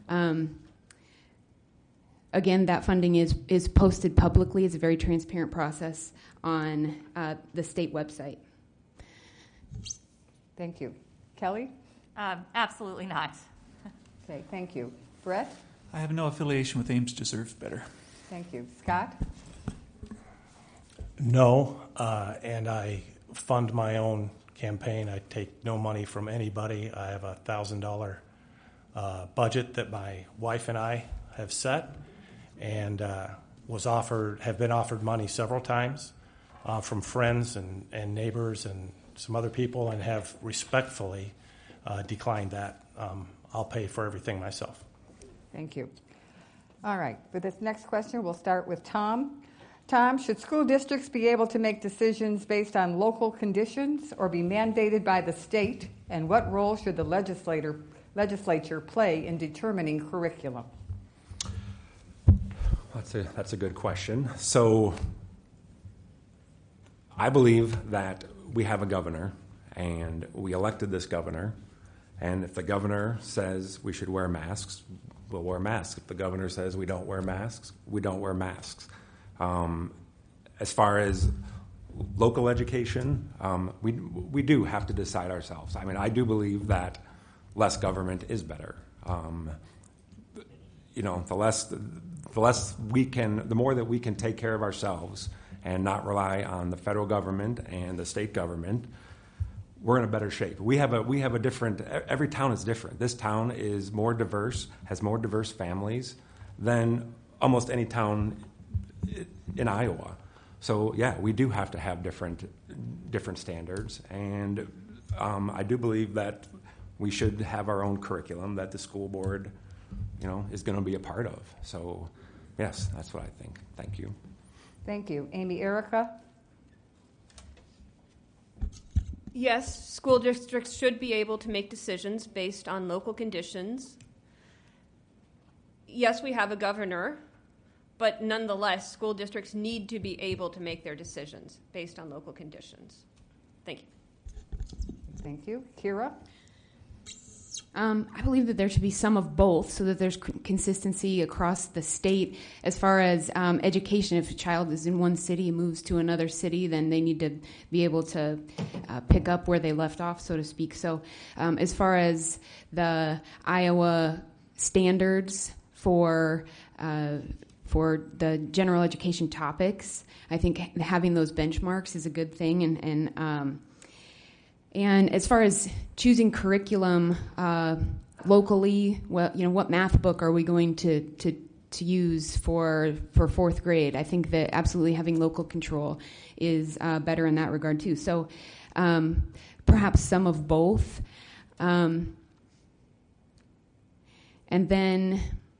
Again, that funding is posted publicly. It's a very transparent process on the state website. Thank you. Kelly? Absolutely not. Okay, thank you. Brett? I have no affiliation with Ames Deserves Better. Thank you. Scott? No, and I fund my own campaign. I take no money from anybody. I have a $1,000 budget that my wife and I have set, and have been offered money several times from friends and neighbors and some other people, and have respectfully declined that. I'll pay for everything myself. Thank you. All right. For this next question, we'll start with Tom. Tom, should school districts be able to make decisions based on local conditions or be mandated by the state? And what role should the legislature play in determining curriculum? That's a good question. So I believe that we have a governor, and we elected this governor. And if the governor says we should wear masks, we'll wear masks. If the governor says we don't wear masks, we don't wear masks. As far as local education, we do have to decide ourselves. I mean, I do believe that less government is better. The more that we can take care of ourselves and not rely on the federal government and the state government, we're in a better shape. We have a different. Every town is different. This town is more diverse, has more diverse families than almost any town in Iowa. So yeah, we do have to have different standards, and I do believe that we should have our own curriculum that the school board, is going to be a part of. So yes, that's what I think. Thank you. Thank you. Amy Erica? Yes, school districts should be able to make decisions based on local conditions. Yes, we have a governor, but nonetheless, school districts need to be able to make their decisions based on local conditions. Thank you. Thank you. Kira? I believe that there should be some of both, so that there's consistency across the state as far as education. If a child is in one city and moves to another city, then they need to be able to pick up where they left off, so to speak. So as far as the Iowa standards for the general education topics, I think having those benchmarks is a good thing. And as far as choosing curriculum locally, what math book are we going to use for fourth grade? I think that absolutely having local control is better in that regard too. So perhaps some of both. And then,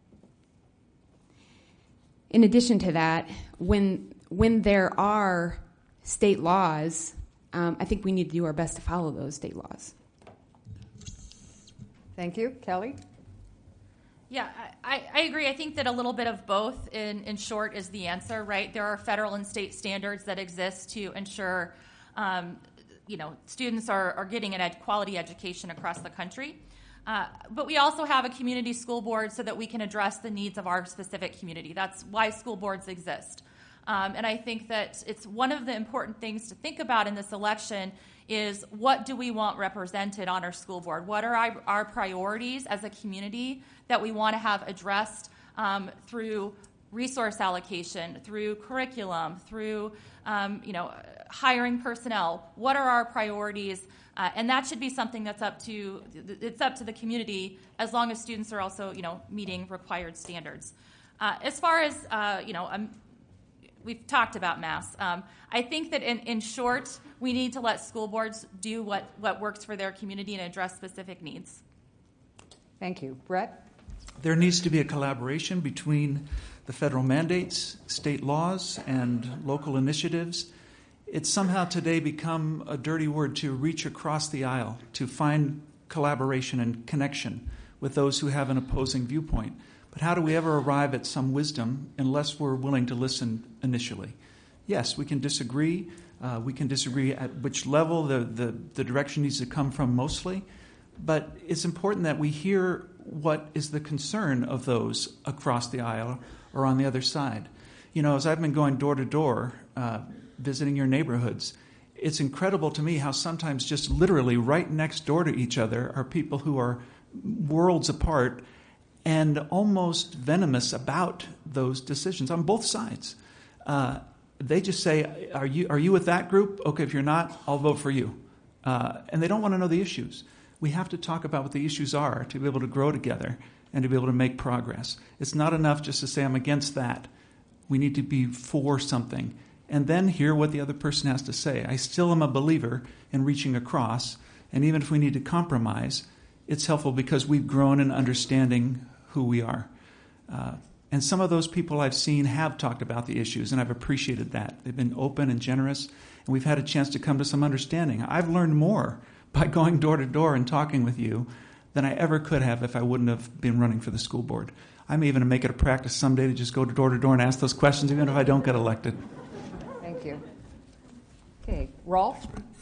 in addition to that, when there are state laws, I think we need to do our best to follow those state laws. Thank you. Kelly? Yeah, I agree. I think that a little bit of both, in short, is the answer, right? There are federal and state standards that exist to ensure, students are getting a quality education across the country. But we also have a community school board so that we can address the needs of our specific community. That's why school boards exist. And I think that it's one of the important things to think about in this election is what do we want represented on our school board? What are our priorities as a community that we want to have addressed through resource allocation, through curriculum, through hiring personnel. What are our priorities? And that should be something that's up to the community, as long as students are also meeting required standards. As far as we've talked about masks. I think that in short, we need to let school boards do what works for their community and address specific needs. Thank you. Brett? There needs to be a collaboration between the federal mandates, state laws, and local initiatives. It's somehow today become a dirty word to reach across the aisle, to find collaboration and connection with those who have an opposing viewpoint. But how do we ever arrive at some wisdom unless we're willing to listen initially? Yes, we can disagree. We can disagree at which level the direction needs to come from mostly. But it's important that we hear what is the concern of those across the aisle or on the other side. As I've been going door to door, visiting your neighborhoods, it's incredible to me how sometimes just literally right next door to each other are people who are worlds apart and almost venomous about those decisions on both sides. They just say, are you with that group? Okay, if you're not, I'll vote for you. And they don't want to know the issues. We have to talk about what the issues are to be able to grow together and to be able to make progress. It's not enough just to say, I'm against that. We need to be for something and then hear what the other person has to say. I still am a believer in reaching across, and even if we need to compromise, it's helpful because we've grown in understanding who we are. And some of those people I've seen have talked about the issues, and I've appreciated that. They've been open and generous, and we've had a chance to come to some understanding. I've learned more by going door to door and talking with you than I ever could have if I wouldn't have been running for the school board. I may even make it a practice someday to just go door to door and ask those questions, even if I don't get elected. Thank you. Okay, Rolf?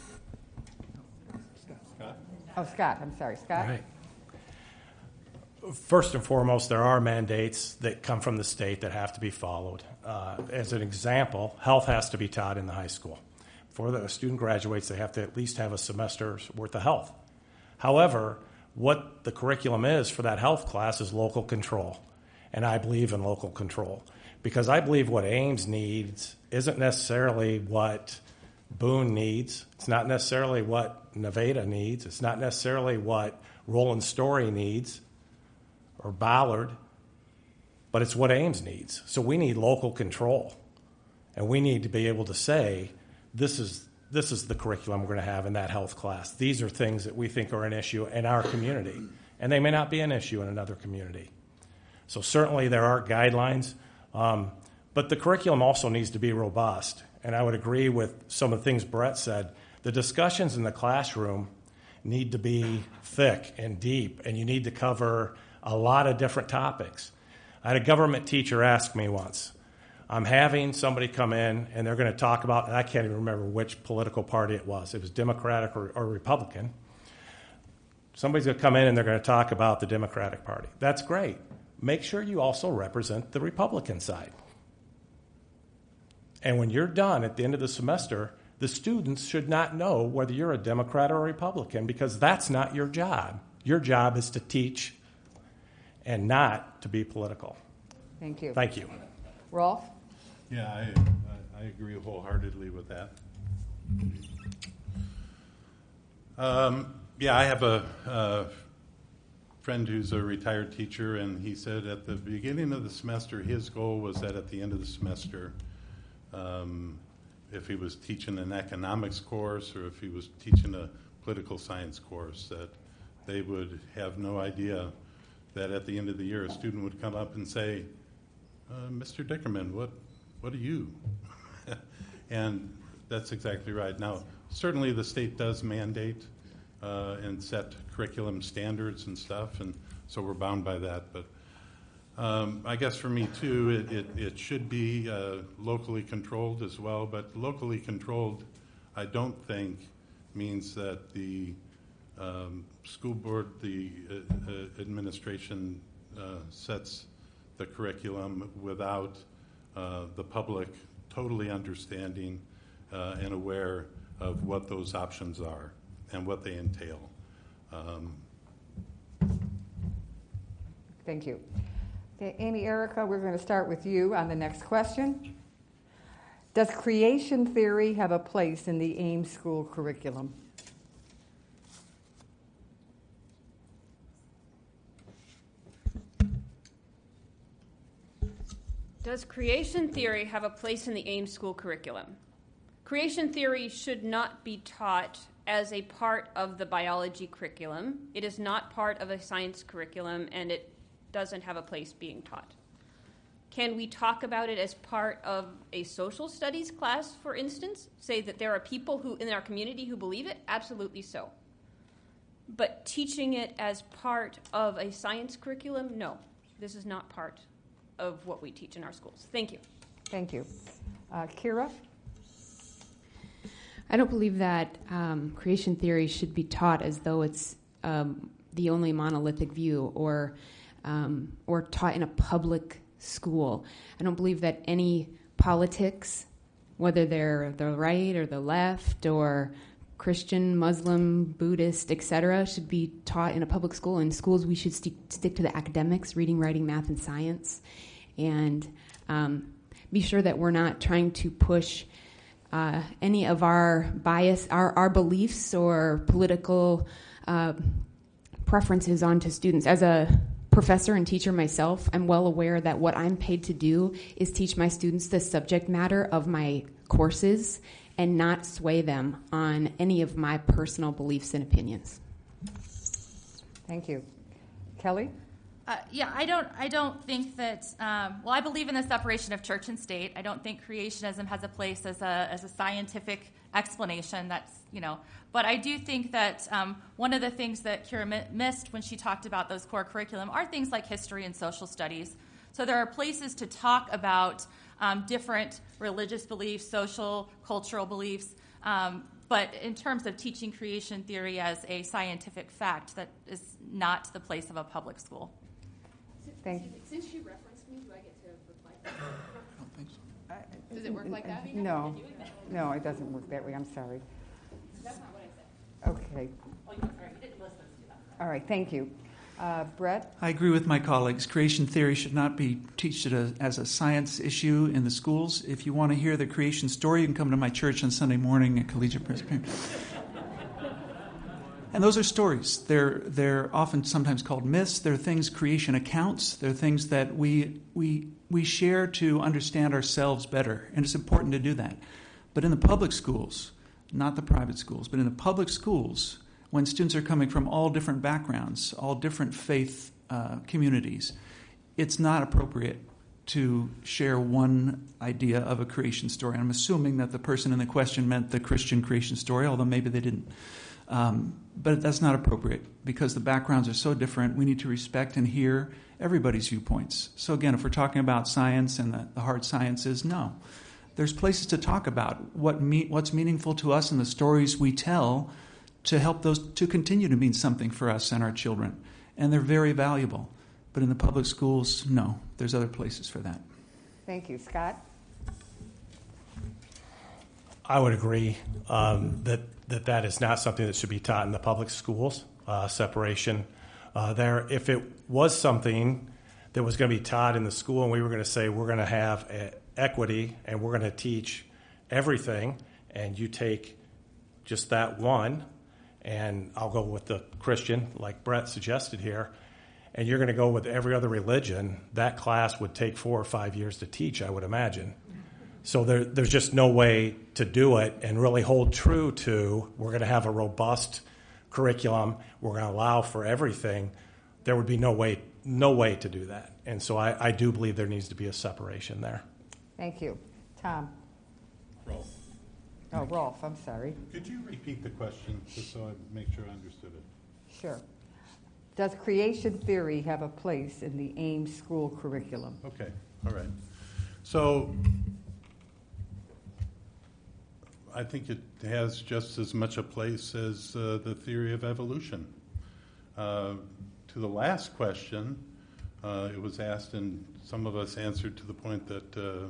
Scott? Oh, Scott. I'm sorry. Scott? All right. First and foremost, there are mandates that come from the state that have to be followed. As an example, health has to be taught in the high school. Before the student graduates, they have to at least have a semester's worth of health. However, what the curriculum is for that health class is local control. And I believe in local control because I believe what Ames needs isn't necessarily what Boone needs. It's not necessarily what Nevada needs. It's not necessarily what Roland Story needs or Ballard, but it's what Ames needs. So we need local control, and we need to be able to say, this is the curriculum we're going to have in that health class. These are things that we think are an issue in our community, and they may not be an issue in another community. So certainly there are guidelines, but the curriculum also needs to be robust. And I would agree with some of the things Brett said. The discussions in the classroom need to be thick and deep, and you need to cover a lot of different topics. I had a government teacher ask me once, I'm having somebody come in and they're going to talk about, and I can't even remember which political party it was. It was Democratic or Republican. Somebody's going to come in and they're going to talk about the Democratic Party. That's great. Make sure you also represent the Republican side. And when you're done at the end of the semester, the students should not know whether you're a Democrat or a Republican because that's not your job. Your job is to teach and not to be political. Thank you. Thank you. Rolf? Yeah, I agree wholeheartedly with that. I have a friend who's a retired teacher, and he said at the beginning of the semester, his goal was that at the end of the semester, if he was teaching an economics course or if he was teaching a political science course, that they would have no idea that at the end of the year a student would come up and say, Mr. Dickerman, what are you? And that's exactly right. Now, certainly the state does mandate and set curriculum standards and stuff, and so we're bound by that. But I guess for me, too, it should be locally controlled as well. But locally controlled, I don't think, means that the school board, the administration sets the curriculum without the public totally understanding and aware of what those options are and what they entail. Thank you. Okay, Amy Erica, we're going to start with you on the next question. Does creation theory have a place in the Ames school curriculum? Does creation theory have a place in the Ames school curriculum? Creation theory should not be taught as a part of the biology curriculum. It is not part of a science curriculum, and it doesn't have a place being taught. Can we talk about it as part of a social studies class, for instance? Say that there are people who in our community who believe it? Absolutely so. But teaching it as part of a science curriculum? No. This is not part of what we teach in our schools. Thank you. Thank you. Kira? I don't believe that creation theory should be taught as though it's the only monolithic view or taught in a public school. I don't believe that any politics, whether they're the right or the left or Christian, Muslim, Buddhist, etc., should be taught in a public school. In schools, we should stick to the academics, reading, writing, math, and science, and be sure that we're not trying to push any of our bias, our beliefs or political preferences onto students. As a professor and teacher myself, I'm well aware that what I'm paid to do is teach my students the subject matter of my courses and not sway them on any of my personal beliefs and opinions. Thank you. Kelly? I don't think that. I believe in the separation of church and state. I don't think creationism has a place as a scientific explanation. But I do think that one of the things that Kira missed when she talked about those core curriculum are things like history and social studies. So there are places to talk about different religious beliefs, social, cultural beliefs. But in terms of teaching creation theory as a scientific fact, that is not the place of a public school. Thank you. Since she referenced me, do I get to reply? I don't think so. Does it work like that? No, it doesn't work that way. I'm sorry. That's not what I said. Okay. Oh, you didn't listen to that. All right, thank you. Brett? I agree with my colleagues. Creation theory should not be taught as a science issue in the schools. If you want to hear the creation story, you can come to my church on Sunday morning at Collegiate Presbyterian. And those are stories. They're often sometimes called myths. They're things, creation accounts. They're things that we share to understand ourselves better, and it's important to do that. But in the public schools, not the private schools, but in the public schools, when students are coming from all different backgrounds, all different faith communities, it's not appropriate to share one idea of a creation story. I'm assuming that the person in the question meant the Christian creation story, although maybe they didn't. But that's not appropriate because the backgrounds are so different. We need to respect and hear everybody's viewpoints. So again, if we're talking about science and the hard sciences, no. There's places to talk about what's meaningful to us and the stories we tell to help those to continue to mean something for us and our children. And they're very valuable. But in the public schools, no. There's other places for that. Thank you. Scott? I would agree that is not something that should be taught in the public schools, separation there. If it was something that was going to be taught in the school and we were going to say we're going to have equity and we're going to teach everything and you take just that one, and I'll go with the Christian like Brett suggested here, and you're going to go with every other religion, that class would take 4 or 5 years to teach, I would imagine. So there's just no way to do it and really hold true to we're going to have a robust curriculum, we're going to allow for everything. There would be no way to do that. And so I do believe there needs to be a separation there. Thank you. Tom? Rolf. Oh, Rolf, I'm sorry. Could you repeat the question just so I make sure I understood it? Sure. Does creation theory have a place in the Ames school curriculum? Okay, all right. So I think it has just as much a place as the theory of evolution. To the last question, it was asked, and some of us answered to the point that,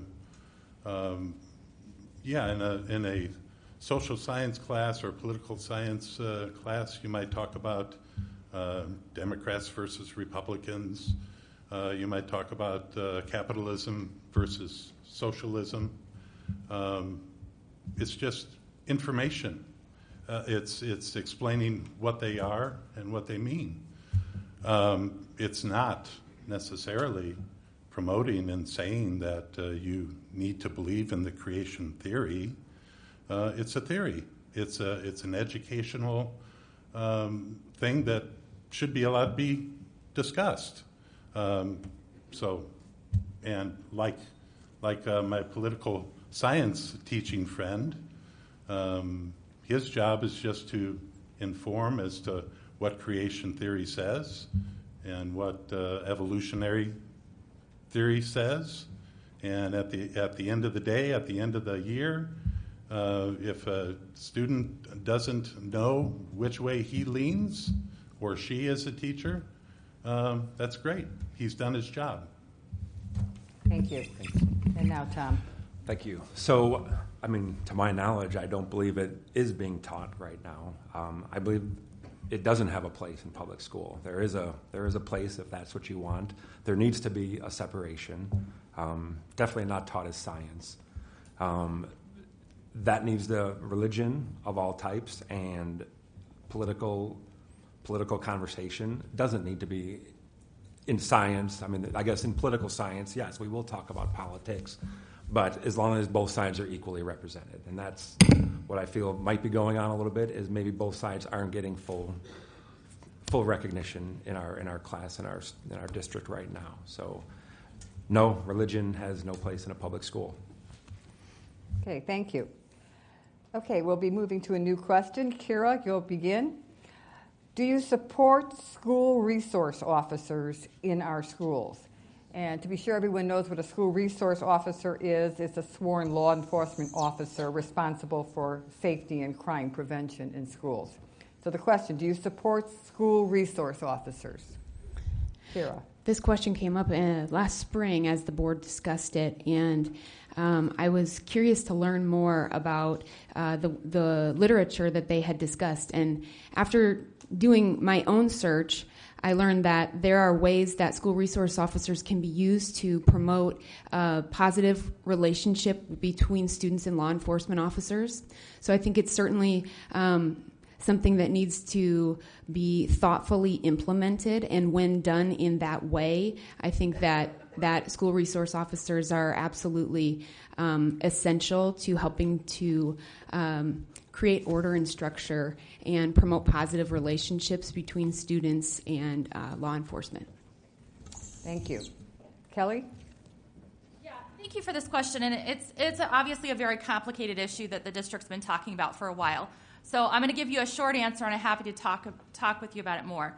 in a social science class or political science class, you might talk about Democrats versus Republicans, You might talk about capitalism versus socialism. It's just information. It's explaining what they are and what they mean. It's not necessarily promoting and saying that you need to believe in the creation theory. It's a theory. It's an educational thing that should be allowed to be discussed. And like my political science teaching friend, his job is just to inform as to what creation theory says and what evolutionary theory says. And at the end of the day, at the end of the year, if a student doesn't know which way he leans, or she as a teacher, that's great. He's done his job. Thank you. And now, Tom. Thank you. So, I mean, to my knowledge, I don't believe it is being taught right now. I believe it doesn't have a place in public school. There is a place if that's what you want. There needs to be a separation. Definitely not taught as science. That needs the religion of all types and political conversation doesn't need to be in science. I mean, I guess in political science, yes, we will talk about politics, but as long as both sides are equally represented. And that's what I feel might be going on a little bit, is maybe both sides aren't getting full recognition in our class, in our district right now. So no, religion has no place in a public school. Okay, thank you. Okay, we'll be moving to a new question. Kira, you'll begin. Do you support school resource officers in our schools? And to be sure everyone knows what a school resource officer is, it's a sworn law enforcement officer responsible for safety and crime prevention in schools. So the question, do you support school resource officers? Kira. This question came up last spring as the board discussed it, and I was curious to learn more about the literature that they had discussed. And after doing my own search, I learned that there are ways that school resource officers can be used to promote a positive relationship between students and law enforcement officers. So I think it's certainly something that needs to be thoughtfully implemented, and when done in that way, I think that school resource officers are absolutely essential to helping to create order and structure and promote positive relationships between students and law enforcement. Thank you. Kelly? Yeah, thank you for this question. And it's obviously a very complicated issue that the district's been talking about for a while. So I'm going to give you a short answer, and I'm happy to talk with you about it more.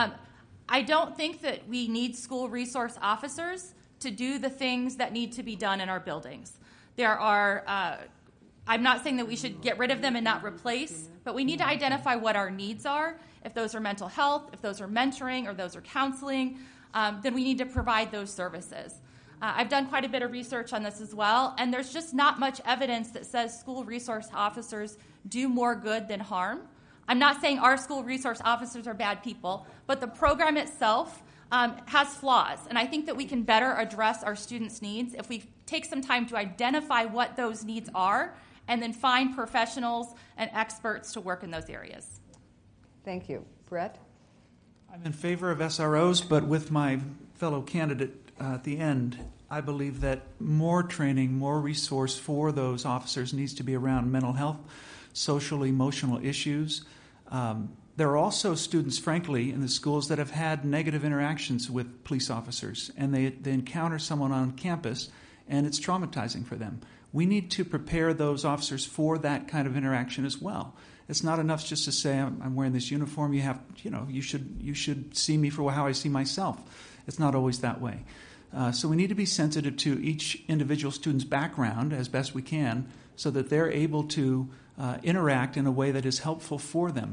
I don't think that we need school resource officers to do the things that need to be done in our buildings. There are I'm not saying that we should get rid of them and not replace, but we need to identify what our needs are. If those are mental health, if those are mentoring, or those are counseling, then we need to provide those services. I've done quite a bit of research on this as well, and there's just not much evidence that says school resource officers do more good than harm. I'm not saying our school resource officers are bad people, but the program itself has flaws, and I think that we can better address our students' needs if we take some time to identify what those needs are and then find professionals and experts to work in those areas. Thank you. Brett? I'm in favor of SROs, but with my fellow candidate at the end, I believe that more training, more resource for those officers needs to be around mental health, social, emotional issues. There are also students, frankly, in the schools that have had negative interactions with police officers, and they encounter someone on campus, and it's traumatizing for them. We need to prepare those officers for that kind of interaction as well. It's not enough just to say, I'm wearing this uniform. You should see me for how I see myself. It's not always that way. So we need to be sensitive to each individual student's background as best we can, so that they're able to interact in a way that is helpful for them.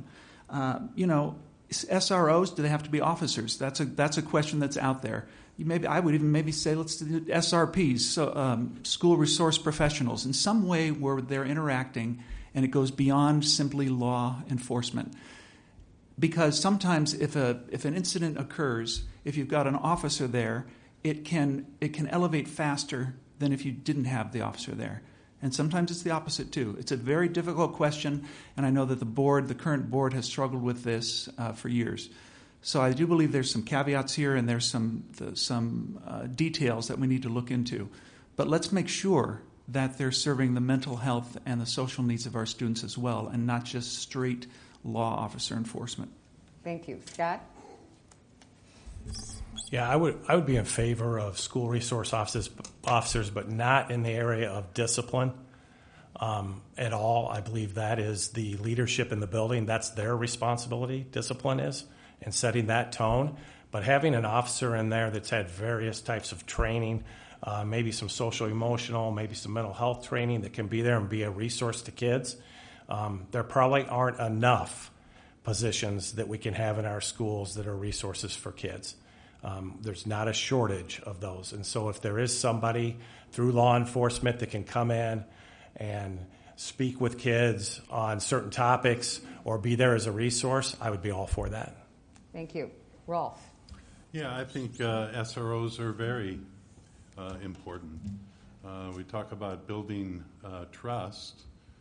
SROs, do they have to be officers? That's a question that's out there. I would even maybe say let's do SRPs, so school resource professionals, in some way where they're interacting and it goes beyond simply law enforcement. Because sometimes if an incident occurs if you've got an officer there, it can elevate faster than if you didn't have the officer there. And sometimes it's the opposite too. It's a very difficult question, and I know that the current board has struggled with this for years. So I do believe there's some caveats here, and there's some details that we need to look into. But let's make sure that they're serving the mental health and the social needs of our students as well, and not just straight law officer enforcement. Thank you. Scott? Yeah, I would be in favor of school resource officers, but not in the area of discipline at all. I believe that is the leadership in the building. That's their responsibility, discipline is, and setting that tone. But having an officer in there that's had various types of training, maybe some social emotional, maybe some mental health training that can be there and be a resource to kids, there probably aren't enough positions that we can have in our schools that are resources for kids. There's not a shortage of those. And so if there is somebody through law enforcement that can come in and speak with kids on certain topics or be there as a resource, I would be all for that. Thank you. Rolf? Yeah, I think SROs are very important. We talk about building trust.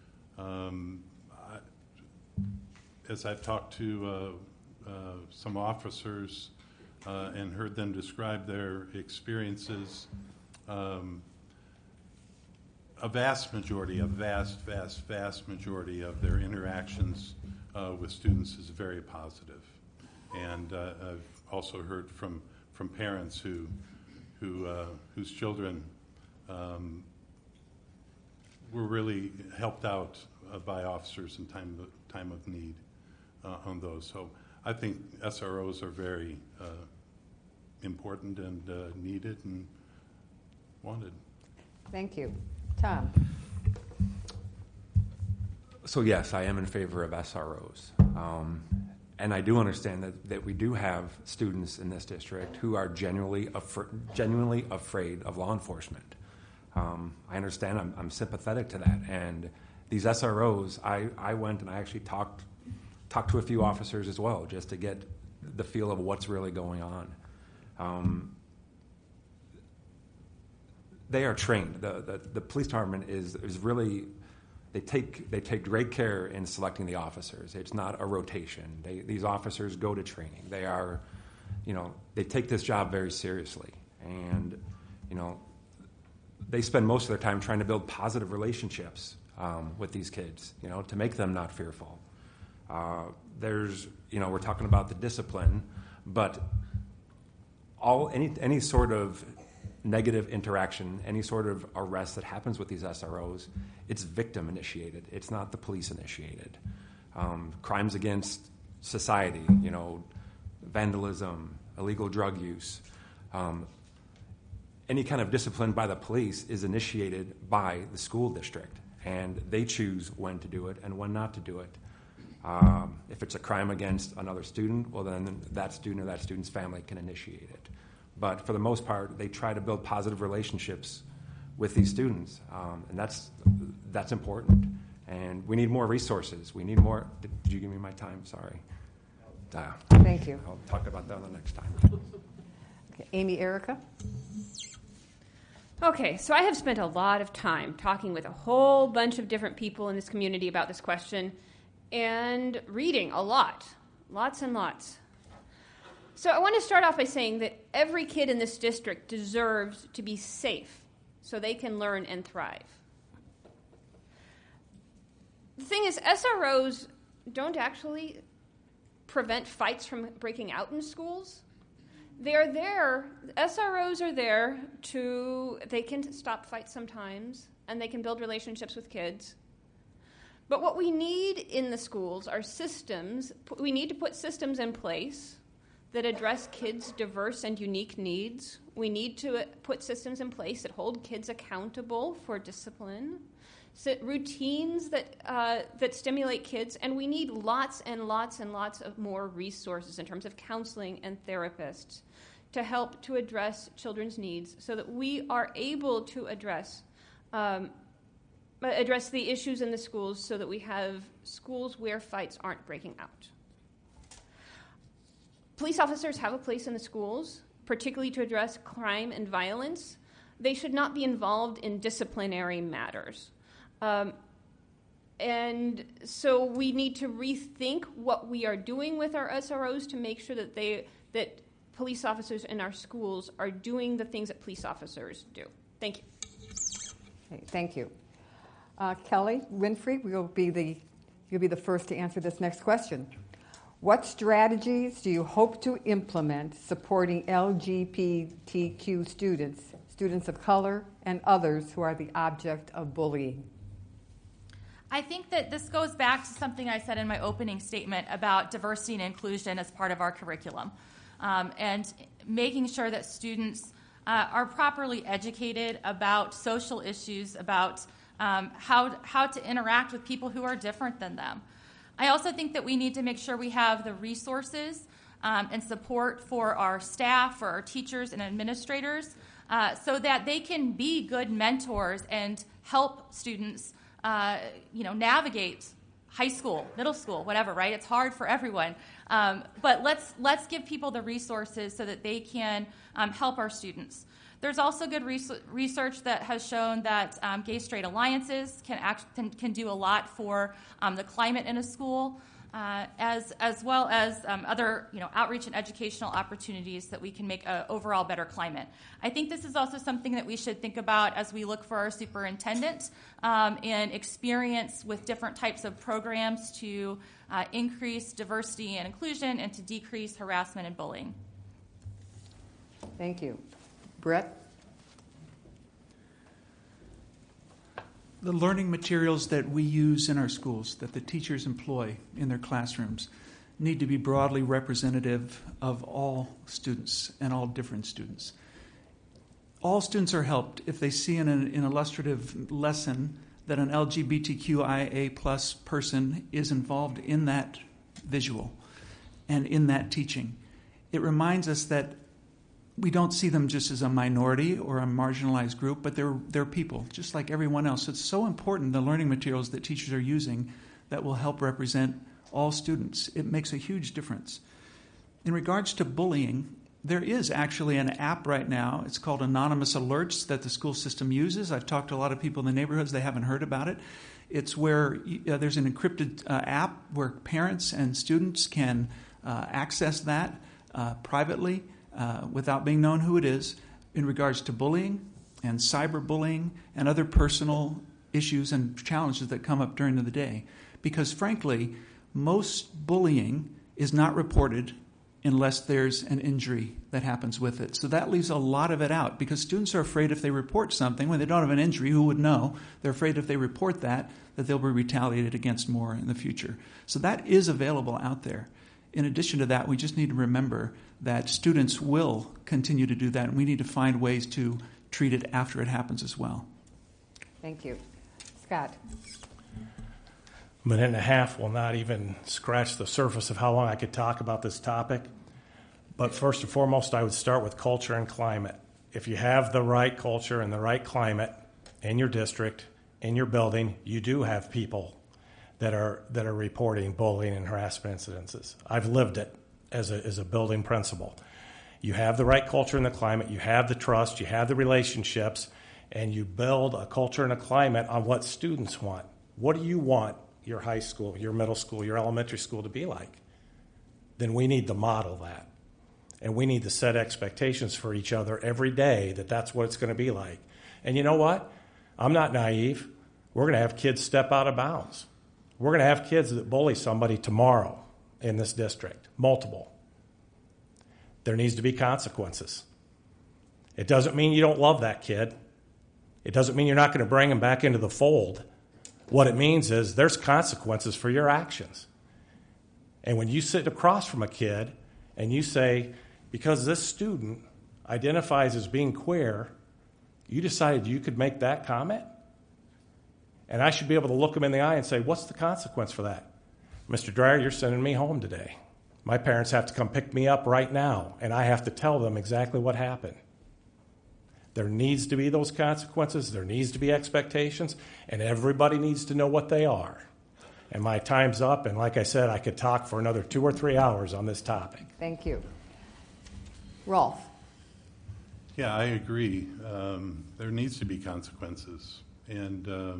As I've talked to some officers and heard them describe their experiences, a vast majority of their interactions with students is very positive. And I've also heard from parents whose children were really helped out by officers in time of need on those. So I think SROs are very important and needed and wanted. Thank you. Tom? So yes, I am in favor of SROs. And I do understand that we do have students in this district who are genuinely afraid of law enforcement. I understand. I'm sympathetic to that. And these SROs, I went and I actually talked to a few officers as well, just to get the feel of what's really going on. They are trained. The police department is really. They take great care in selecting the officers. It's not a rotation. These officers go to training. They are, they take this job very seriously, and they spend most of their time trying to build positive relationships with these kids, to make them not fearful. We're talking about the discipline, but any sort of negative interaction, any sort of arrest that happens with these SROs, it's victim initiated. It's not the police initiated. Crimes against society, vandalism, illegal drug use, any kind of discipline by the police is initiated by the school district, and they choose when to do it and when not to do it. If it's a crime against another student, well, then that student or that student's family can initiate it. But for the most part, they try to build positive relationships with these students, and that's important. And we need more resources. We need more. Did you give me my time? Sorry. Thank you. I'll talk about that the next time. Okay. Amy, Erica? Okay, so I have spent a lot of time talking with a whole bunch of different people in this community about this question and reading a lot, lots and lots. So I want to start off by saying that every kid in this district deserves to be safe so they can learn and thrive. The thing is, SROs don't actually prevent fights from breaking out in schools. SROs are there they can stop fights sometimes, and they can build relationships with kids. But what we need in the schools are systems. We need to put systems in place that address kids' diverse and unique needs. We need to put systems in place that hold kids accountable for discipline, routines that stimulate kids, and we need lots and lots and lots of more resources in terms of counseling and therapists to help to address children's needs so that we are able to address the issues in the schools so that we have schools where fights aren't breaking out. police officers have a place in the schools, particularly to address crime and violence. They should not be involved in disciplinary matters. And so we need to rethink what we are doing with our SROs to make sure that police officers in our schools are doing the things that police officers do. Thank you. Okay, thank you. Kelly Winfrey, you'll be the first to answer this next question. What strategies do you hope to implement supporting LGBTQ students of color, and others who are the object of bullying? I think that this goes back to something I said in my opening statement about diversity and inclusion as part of our curriculum, and making sure that students are properly educated about social issues, about how to interact with people who are different than them. I also think that we need to make sure we have the resources and support for our staff, for our teachers and administrators, so that they can be good mentors and help students navigate high school, middle school, whatever, right? It's hard for everyone. But let's give people the resources so that they can help our students. There's also good research that has shown that gay-straight alliances can do a lot for the climate in a school, as well as other outreach and educational opportunities that we can make an overall better climate. I think this is also something that we should think about as we look for our superintendent and experience with different types of programs to increase diversity and inclusion and to decrease harassment and bullying. Thank you. Brett? The learning materials that we use in our schools, that the teachers employ in their classrooms, need to be broadly representative of all students and all different students. All students are helped if they see in an illustrative lesson that an LGBTQIA plus person is involved in that visual and in that teaching. It reminds us that we don't see them just as a minority or a marginalized group, but they're people, just like everyone else. It's so important, the learning materials that teachers are using that will help represent all students. It makes a huge difference. In regards to bullying, there is actually an app right now. It's called Anonymous Alerts that the school system uses. I've talked to a lot of people in the neighborhoods. They haven't heard about it. It's where there's an encrypted app where parents and students can access that privately without being known who it is in regards to bullying and cyberbullying and other personal issues and challenges that come up during the day. Because frankly, most bullying is not reported unless there's an injury that happens with it. So that leaves a lot of it out because students are afraid if they report something, when they don't have an injury, who would know? They're afraid if they report that they'll be retaliated against more in the future. So that is available out there. In addition to that, we just need to remember that students will continue to do that, and we need to find ways to treat it after it happens as well. Thank you. Scott. A minute and a half will not even scratch the surface of how long I could talk about this topic. But first and foremost, I would start with culture and climate. If you have the right culture and the right climate in your district, in your building, you do have people that are reporting bullying and harassment incidences. I've lived it as a building principal. You have the right culture and the climate, you have the trust, you have the relationships, and you build a culture and a climate on what students want. What do you want your high school, your middle school, your elementary school to be like? Then we need to model that. And we need to set expectations for each other every day that that's what it's going to be like. And you know what? I'm not naive. We're going to have kids step out of bounds. We're going to have kids that bully somebody tomorrow in this district, multiple. There needs to be consequences. It doesn't mean you don't love that kid. It doesn't mean you're not going to bring him back into the fold. What it means is there's consequences for your actions. And when you sit across from a kid and you say, because this student identifies as being queer, you decided you could make that comment? And I should be able to look him in the eye and say, what's the consequence for that? Mr. Dreyer, you're sending me home today. My parents have to come pick me up right now, and I have to tell them exactly what happened. There needs to be those consequences. There needs to be expectations, and everybody needs to know what they are. And my time's up, and like I said, I could talk for another 2 or 3 hours on this topic. Thank you. Rolf. Yeah, I agree. There needs to be consequences, and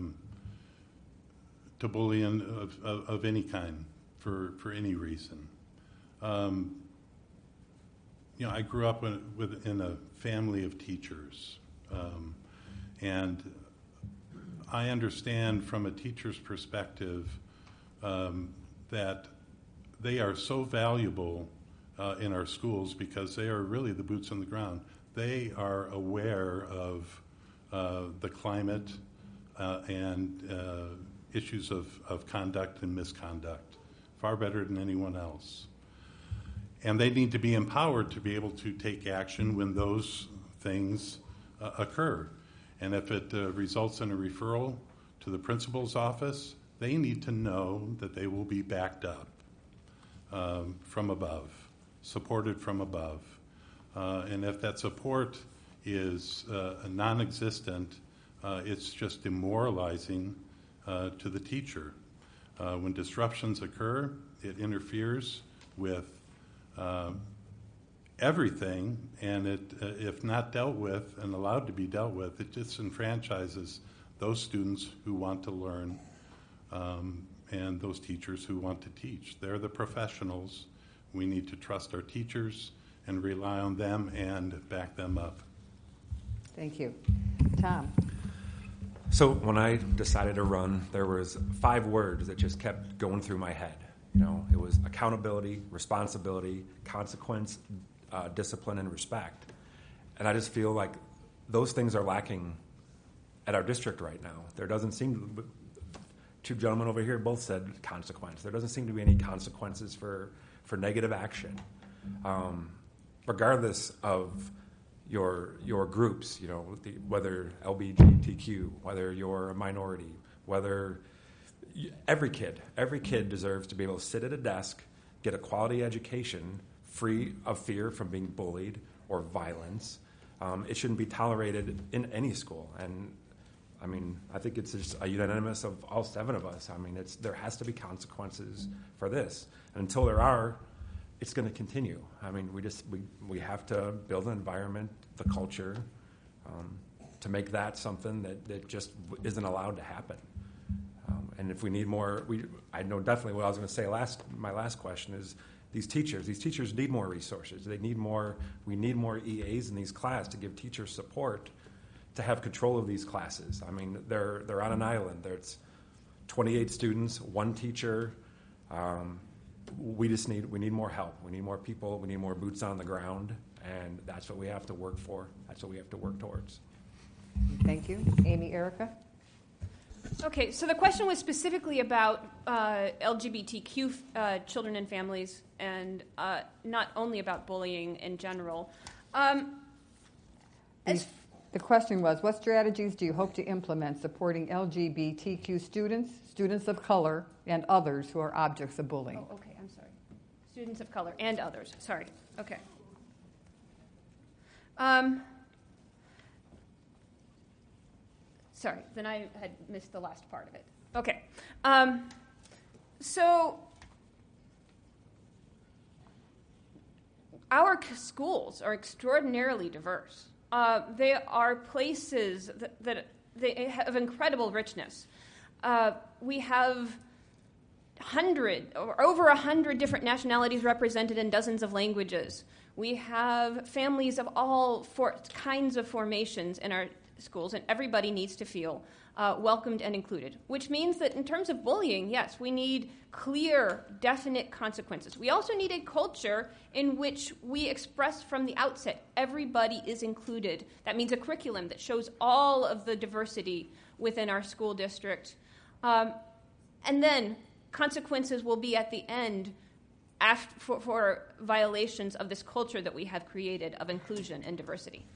to bullying of any kind for any reason. I grew up in a family of teachers, and I understand from a teacher's perspective that they are so valuable in our schools because they are really the boots on the ground. They are aware of the climate and issues of conduct and misconduct far better than anyone else. And they need to be empowered to be able to take action when those things occur. And if it results in a referral to the principal's office, they need to know that they will be backed up from above, supported from above. And if that support is non-existent, it's just demoralizing to the teacher. When disruptions occur, it interferes with everything, and it, if not dealt with and allowed to be dealt with, it disenfranchises those students who want to learn and those teachers who want to teach. They're the professionals. We need to trust our teachers and rely on them and back them up. Thank you. Tom. So when I decided to run, there was 5 words that just kept going through my head. It was accountability, responsibility, consequence, discipline, and respect. And I just feel like those things are lacking at our district right now. There doesn't seem to, 2 gentlemen over here both said consequence. There doesn't seem to be any consequences for negative action. Regardless of your groups, whether LGBTQ, whether you're a minority, whether every kid deserves to be able to sit at a desk, get a quality education, free of fear from being bullied or violence. It shouldn't be tolerated in any school. And I think it's just a unanimous of all 7 of us. There has to be consequences for this. And until there are, it's going to continue. We have to build an environment, the culture, to make that something that just isn't allowed to happen. And if we need more, I know definitely what I was going to say my last question is these teachers need more resources. We need more EAs in these classes to give teachers support to have control of these classes. They're on an island. There's 28 students, 1 teacher. We need more help. We need more people. We need more boots on the ground, and that's what we have to work for. That's what we have to work towards. Thank you. Amy, Erica? Okay, so the question was specifically about LGBTQ children and families, and not only about bullying in general. The question was, what strategies do you hope to implement supporting LGBTQ students of color, and others who are objects of bullying? Oh, okay, I'm sorry. Students of color and others. Sorry. Okay. Sorry, then I had missed the last part of it. Okay. So our schools are extraordinarily diverse. They are places that they have incredible richness. We have over 100 different nationalities represented in dozens of languages. We have families of all kinds of formations in our schools, and everybody needs to feel welcomed and included, which means that in terms of bullying, yes, we need clear, definite consequences. We also need a culture in which we express from the outset everybody is included. That means a curriculum that shows all of the diversity within our school district. And then consequences will be at the end for violations of this culture that we have created of inclusion and diversity.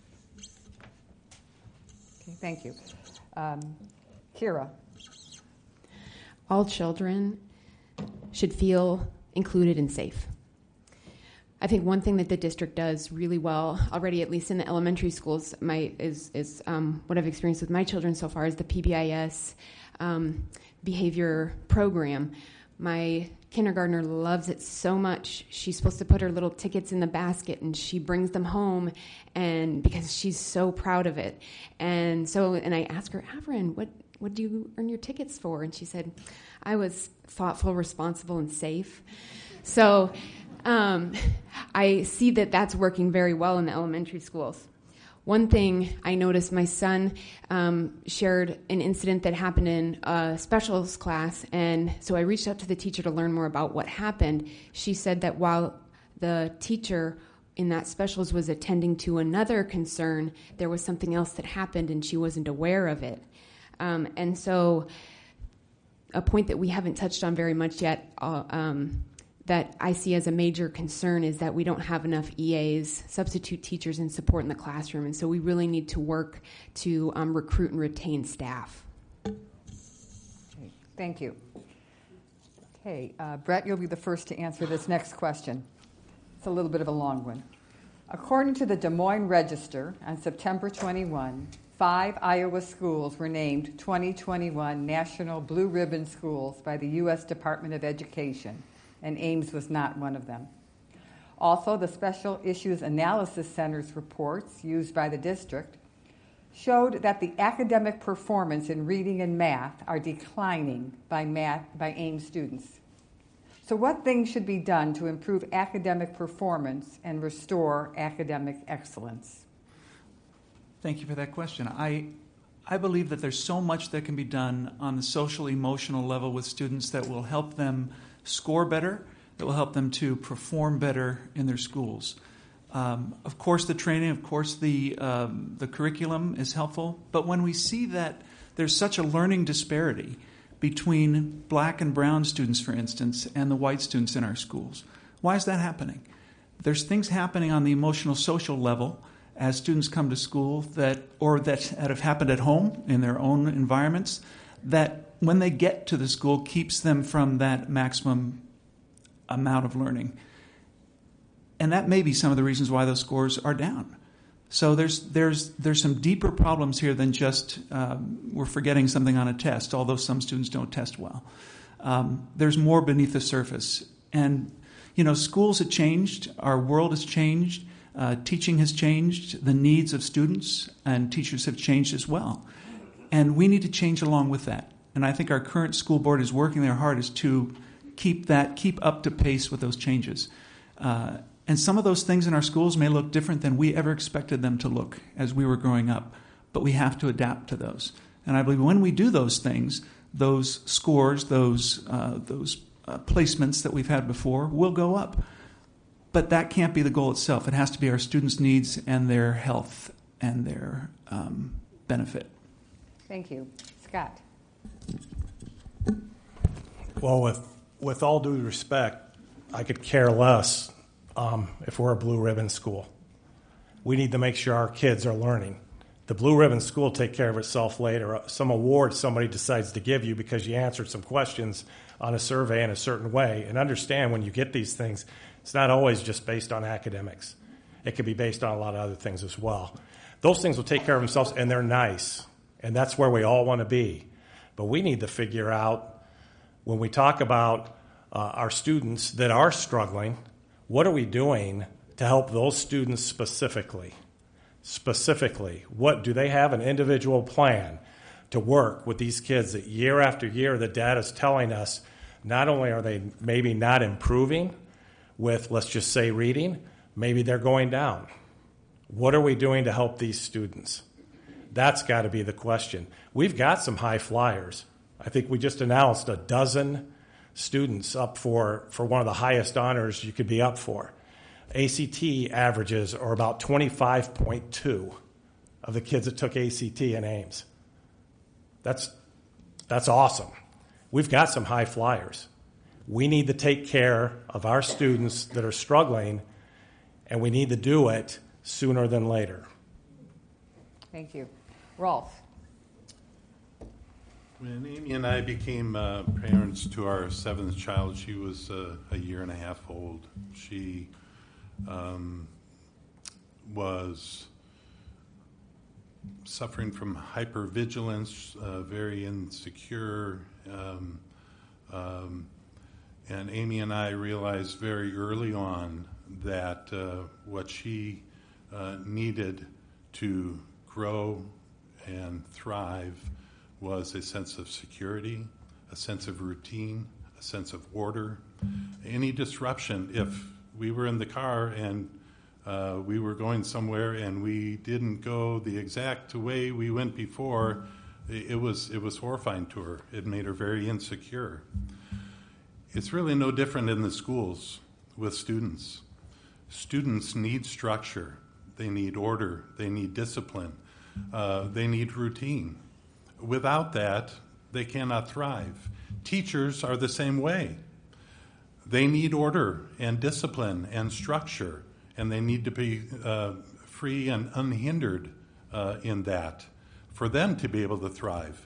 Okay, thank you. Kira. All children should feel included and safe. I think one thing that the district does really well already, at least in the elementary schools, is what I've experienced with my children so far is the PBIS behavior program. My kindergartner loves it so much. She's supposed to put her little tickets in the basket, and she brings them home, and because she's so proud of it. And I asked her, Averin, what do you earn your tickets for? And she said, I was thoughtful, responsible, and safe. So I see that that's working very well in the elementary schools. One thing I noticed, my son shared an incident that happened in a specials class, and so I reached out to the teacher to learn more about what happened. She said that while the teacher in that specials was attending to another concern, there was something else that happened and she wasn't aware of it. And so a point that we haven't touched on very much yet that I see as a major concern is that we don't have enough EAs, substitute teachers, and support in the classroom. And so we really need to work to recruit and retain staff. Okay, thank you. Okay, Brett, you'll be the first to answer this next question. It's a little bit of a long one. According to the Des Moines Register, on September 21, 5 Iowa schools were named 2021 National Blue Ribbon Schools by the U.S. Department of Education, and Ames was not one of them. Also, the Special Issues Analysis Center's reports used by the district showed that the academic performance in reading and math are declining by Ames students. So what things should be done to improve academic performance and restore academic excellence? Thank you for that question. I believe that there's so much that can be done on the social emotional level with students that will help them score better, that will help them to perform better in their schools. Of course, the training, of course, the curriculum is helpful. But when we see that there's such a learning disparity between black and brown students, for instance, and the white students in our schools, why is that happening? There's things happening on the emotional social level as students come to school that have happened at home in their own environments, that when they get to the school keeps them from that maximum amount of learning. And that may be some of the reasons why those scores are down. So there's some deeper problems here than just we're forgetting something on a test, although some students don't test well. There's more beneath the surface. And, schools have changed. Our world has changed. Teaching has changed. The needs of students and teachers have changed as well. And we need to change along with that. And I think our current school board is working their hardest to keep up to pace with those changes. And some of those things in our schools may look different than we ever expected them to look as we were growing up. But we have to adapt to those. And I believe when we do those things, those scores, those placements that we've had before will go up. But that can't be the goal itself. It has to be our students' needs and their health and their benefit. Thank you. Scott. Well, with all due respect, I could care less if we're a blue ribbon school. We need to make sure our kids are learning. The blue ribbon school will take care of itself later. Some award somebody decides to give you because you answered some questions on a survey in a certain way. And understand when you get these things, it's not always just based on academics. It can be based on a lot of other things as well. Those things will take care of themselves, and they're nice. And that's where we all want to be. But we need to figure out, when we talk about our students that are struggling, what are we doing to help those students specifically? Specifically, what do they have an individual plan to work with these kids that year after year the data is telling us not only are they maybe not improving with, let's just say, reading, maybe they're going down. What are we doing to help these students? That's got to be the question. We've got some high flyers. I think we just announced a dozen students up for one of the highest honors you could be up for. ACT averages are about 25.2 of the kids that took ACT in Ames. That's awesome. We've got some high flyers. We need to take care of our students that are struggling, and we need to do it sooner than later. Thank you. Rolf. When Amy and I became parents to our 7th child, she was a year and a half old. She was suffering from hypervigilance, very insecure, And Amy and I realized very early on that what she needed to grow and thrive was a sense of security, a sense of routine, a sense of order. Any disruption, if we were in the car and we were going somewhere and we didn't go the exact way we went before, it was horrifying to her. It made her very insecure. It's really no different in the schools with students. Students need structure. They need order. They need discipline. They need routine. Without that, they cannot thrive. Teachers are the same way. They need order and discipline and structure, and they need to be free and unhindered in that for them to be able to thrive.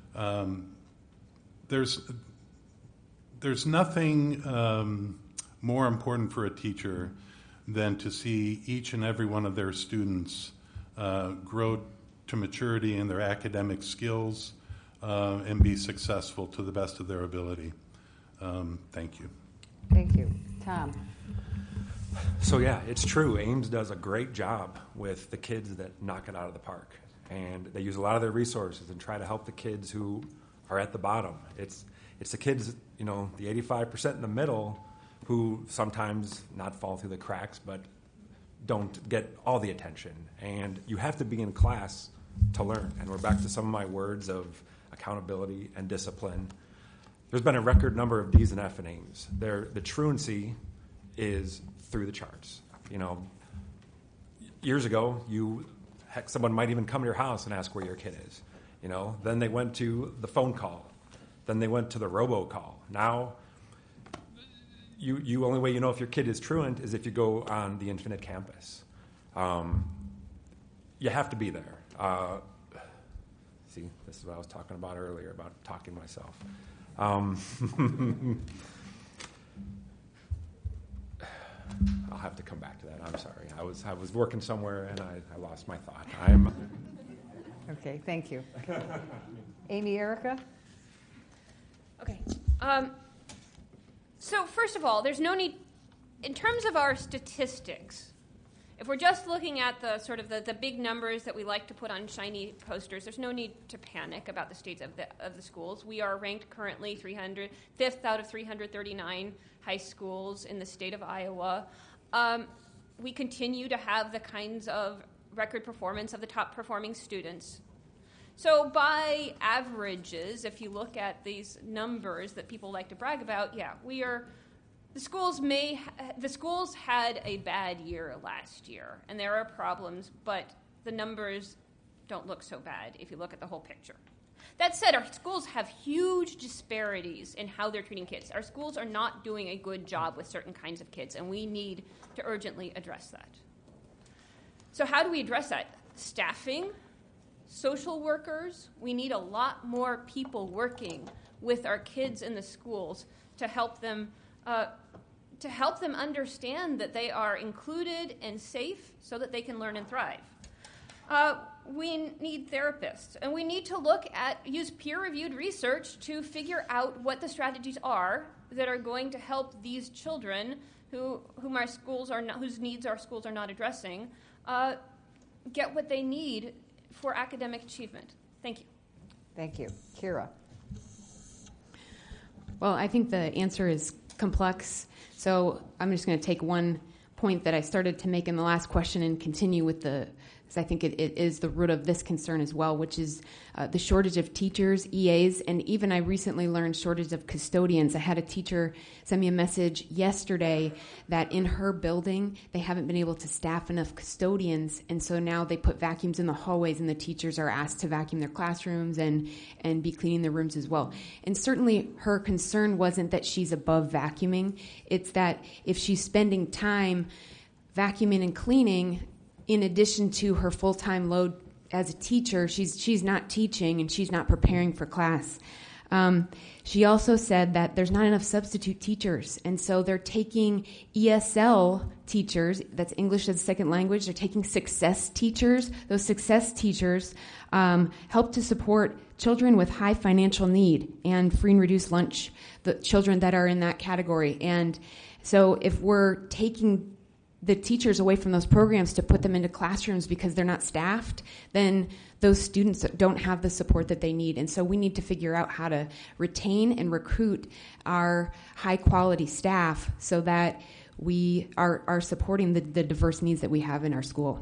There's nothing more important for a teacher than to see each and every one of their students grow to maturity in their academic skills and be successful to the best of their ability. Thank you. Thank you. Tom. So yeah, it's true. Ames does a great job with the kids that knock it out of the park. And they use a lot of their resources and try to help the kids who are at the bottom. It's the kids, the 85% in the middle who sometimes not fall through the cracks, but don't get all the attention. And you have to be in class to learn. And we're back to some of my words of accountability and discipline. There's been a record number of D's and F in Ames. The truancy is through the charts. Years ago, someone might even come to your house and ask where your kid is. Then they went to the phone call. Then they went to the robocall. Now, you only way you know if your kid is truant is if you go on the Infinite campus. You have to be there. See, this is what I was talking about earlier, about talking to myself. I'll have to come back to that. I'm sorry. I was working somewhere and I lost my thought. Okay, thank you. Amy, Erica? Okay. So first of all, there's no need, in terms of our statistics, if we're just looking at the big numbers that we like to put on shiny posters, there's no need to panic about the states of the schools. We are ranked currently 5th out of 339 high schools in the state of Iowa. We continue to have the kinds of record performance of the top performing students. So by averages, if you look at these numbers that people like to brag about, the schools had a bad year last year, and there are problems, but the numbers don't look so bad if you look at the whole picture. That said, our schools have huge disparities in how they're treating kids. Our schools are not doing a good job with certain kinds of kids, and we need to urgently address that. So how do we address that? Staffing, social workers. We need a lot more people working with our kids in the schools to help them understand that they are included and safe so that they can learn and thrive. We need therapists, and we need to use peer-reviewed research to figure out what the strategies are that are going to help these children whose needs our schools are not addressing, get what they need for academic achievement. Thank you. Thank you. Kira. Well, I think the answer is complex. So I'm just going to take one point that I started to make in the last question and continue with because I think it is the root of this concern as well, which is the shortage of teachers, EAs, and even I recently learned shortage of custodians. I had a teacher send me a message yesterday that in her building, they haven't been able to staff enough custodians, and so now they put vacuums in the hallways, and the teachers are asked to vacuum their classrooms and be cleaning their rooms as well. And certainly her concern wasn't that she's above vacuuming. It's that if she's spending time vacuuming and cleaning, in addition to her full-time load as a teacher, she's not teaching and she's not preparing for class. She also said that there's not enough substitute teachers, and so they're taking ESL teachers, that's English as a second language, they're taking success teachers. Those success teachers help to support children with high financial need and free and reduced lunch, the children that are in that category. And so if we're taking the teachers away from those programs to put them into classrooms because they're not staffed, then those students don't have the support that they need. And so we need to figure out how to retain and recruit our high-quality staff so that we are supporting the diverse needs that we have in our school.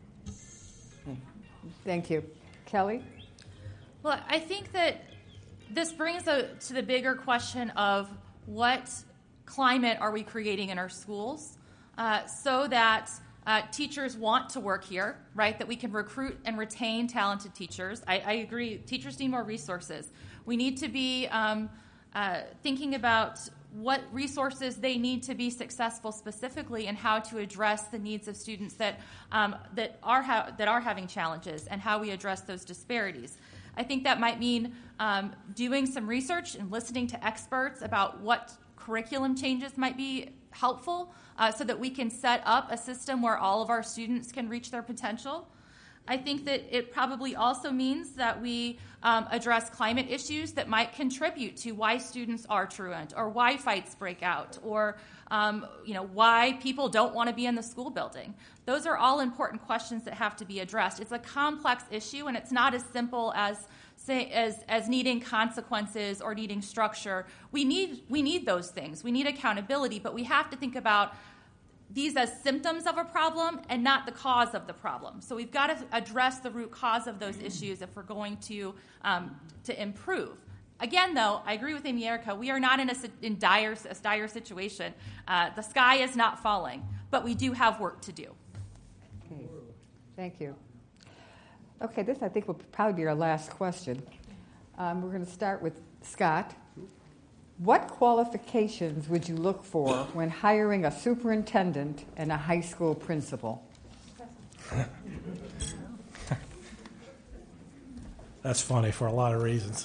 Thank you. Kelly? Well, I think that this brings to the bigger question of what climate are we creating in our schools so that teachers want to work here, right? That we can recruit and retain talented teachers. I agree. Teachers need more resources. We need to be thinking about what resources they need to be successful specifically, and how to address the needs of students that are having challenges, and how we address those disparities. I think that might mean doing some research and listening to experts about what curriculum changes might be helpful so that we can set up a system where all of our students can reach their potential. I think that it probably also means that we address climate issues that might contribute to why students are truant, or why fights break out, or why people don't want to be in the school building. Those are all important questions that have to be addressed. It's a complex issue, and it's not as simple as needing consequences or needing structure. We need those things. We need accountability, but we have to think about these as symptoms of a problem and not the cause of the problem. So we've got to address the root cause of those issues if we're going to improve. Again, though, I agree with Amy Erica. We are not in a dire situation. The sky is not falling, but we do have work to do. Okay. Thank you. Okay, this I think will probably be our last question. We're going to start with Scott. What qualifications would you look for when hiring a superintendent and a high school principal? That's funny for a lot of reasons.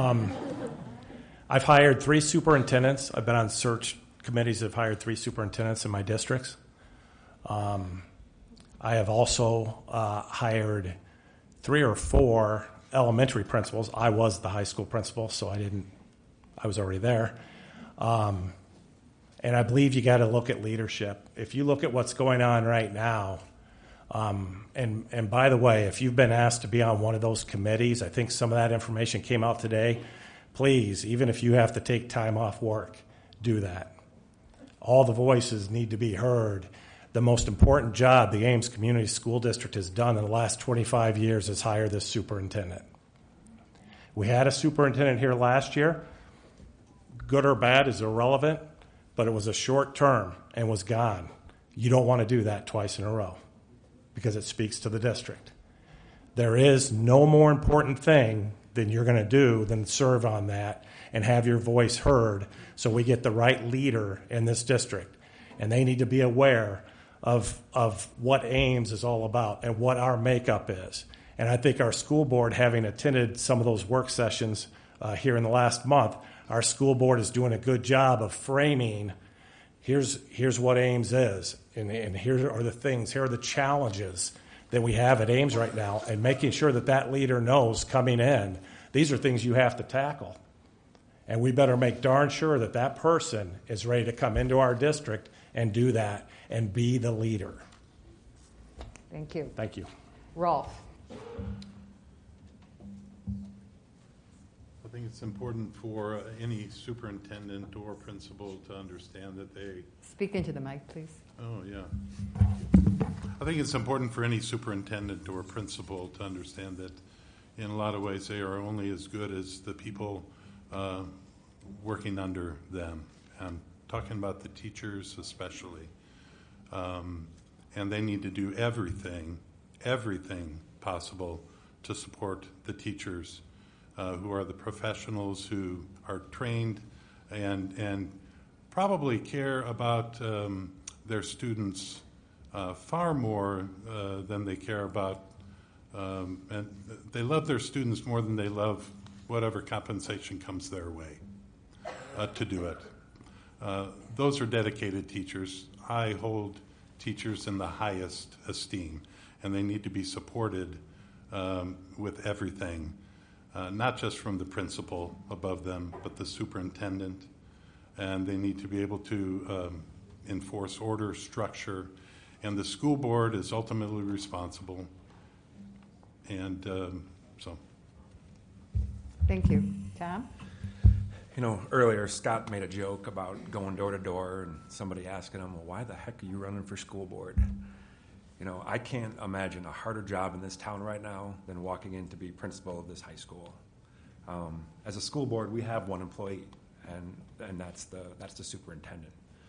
I've hired 3 superintendents. I've been on search committees that have hired 3 superintendents in my districts. I have also hired 3 or 4 elementary principals. I was the high school principal, so I was already there. And I believe you got to look at leadership. If you look at what's going on right now, and by the way, if you've been asked to be on one of those committees, I think some of that information came out today. Please, even if you have to take time off work, do that. All the voices need to be heard. The most important job the Ames Community School District has done in the last 25 years is hire this superintendent. We had a superintendent here last year. Good or bad is irrelevant, but it was a short term and was gone. You don't want to do that twice in a row because it speaks to the district. There is no more important thing than you're going to do than serve on that and have your voice heard so we get the right leader in this district. And they need to be aware of what Ames is all about and what our makeup is. And I think our school board, having attended some of those work sessions here in the last month, our school board is doing a good job of framing, here's what Ames is, and here are the things, here are the challenges that we have at Ames right now, and making sure that leader knows coming in, these are things you have to tackle. And we better make darn sure that person is ready to come into our district and do that and be the leader. Thank you. Thank you. Rolf. I think it's important for any superintendent or principal to understand that they... Speak into the mic, please. Oh, yeah. Thank you. I think it's important for any superintendent or principal to understand that in a lot of ways they are only as good as the people working under them. I'm talking about the teachers especially. And they need to do everything possible to support the teachers who are the professionals who are trained and probably care about their students far more than they care about, and they love their students more than they love whatever compensation comes their way to do it. Those are dedicated teachers. I hold teachers in the highest esteem, and they need to be supported with everything not just from the principal above them, but the superintendent. And they need to be able to enforce order, structure, and the school board is ultimately responsible. And so. Thank you. Tom? You know, earlier Scott made a joke about going door to door and somebody asking him, well, why the heck are you running for school board? You know, I can't imagine a harder job in this town right now than walking in to be principal of this high school. As a school board, we have one employee, and that's the superintendent.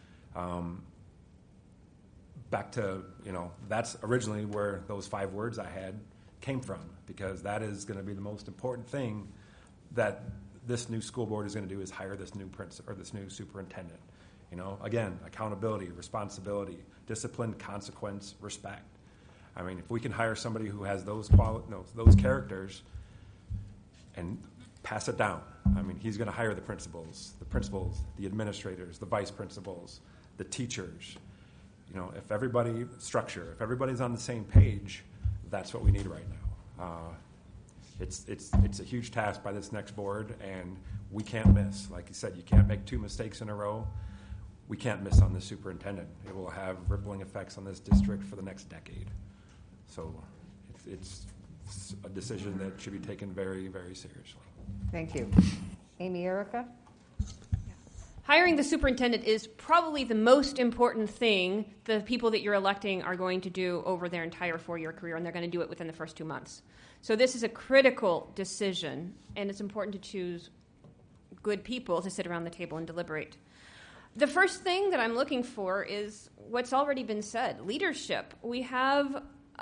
Back to, you know, that's originally where those 5 words I had came from, because that is going to be the most important thing that this new school board is going to do, is hire this new this new superintendent. You know, again, accountability, responsibility, discipline, consequence, respect. I mean, if we can hire somebody who has those characters and pass it down, I mean, he's going to hire the principals, the administrators, the vice principals, the teachers. You know, if everybody's on the same page, that's what we need right now. It's a huge task by this next board, and we can't miss. Like you said, you can't make 2 mistakes in a row. We can't miss on the superintendent. It will have rippling effects on this district for the next decade. So it's a decision that should be taken very, very seriously. Thank you. Amy Erica? Hiring the superintendent is probably the most important thing the people that you're electing are going to do over their entire 4-year career, and they're going to do it within the first 2 months. So this is a critical decision, and it's important to choose good people to sit around the table and deliberate. The first thing that I'm looking for is what's already been said: leadership. We have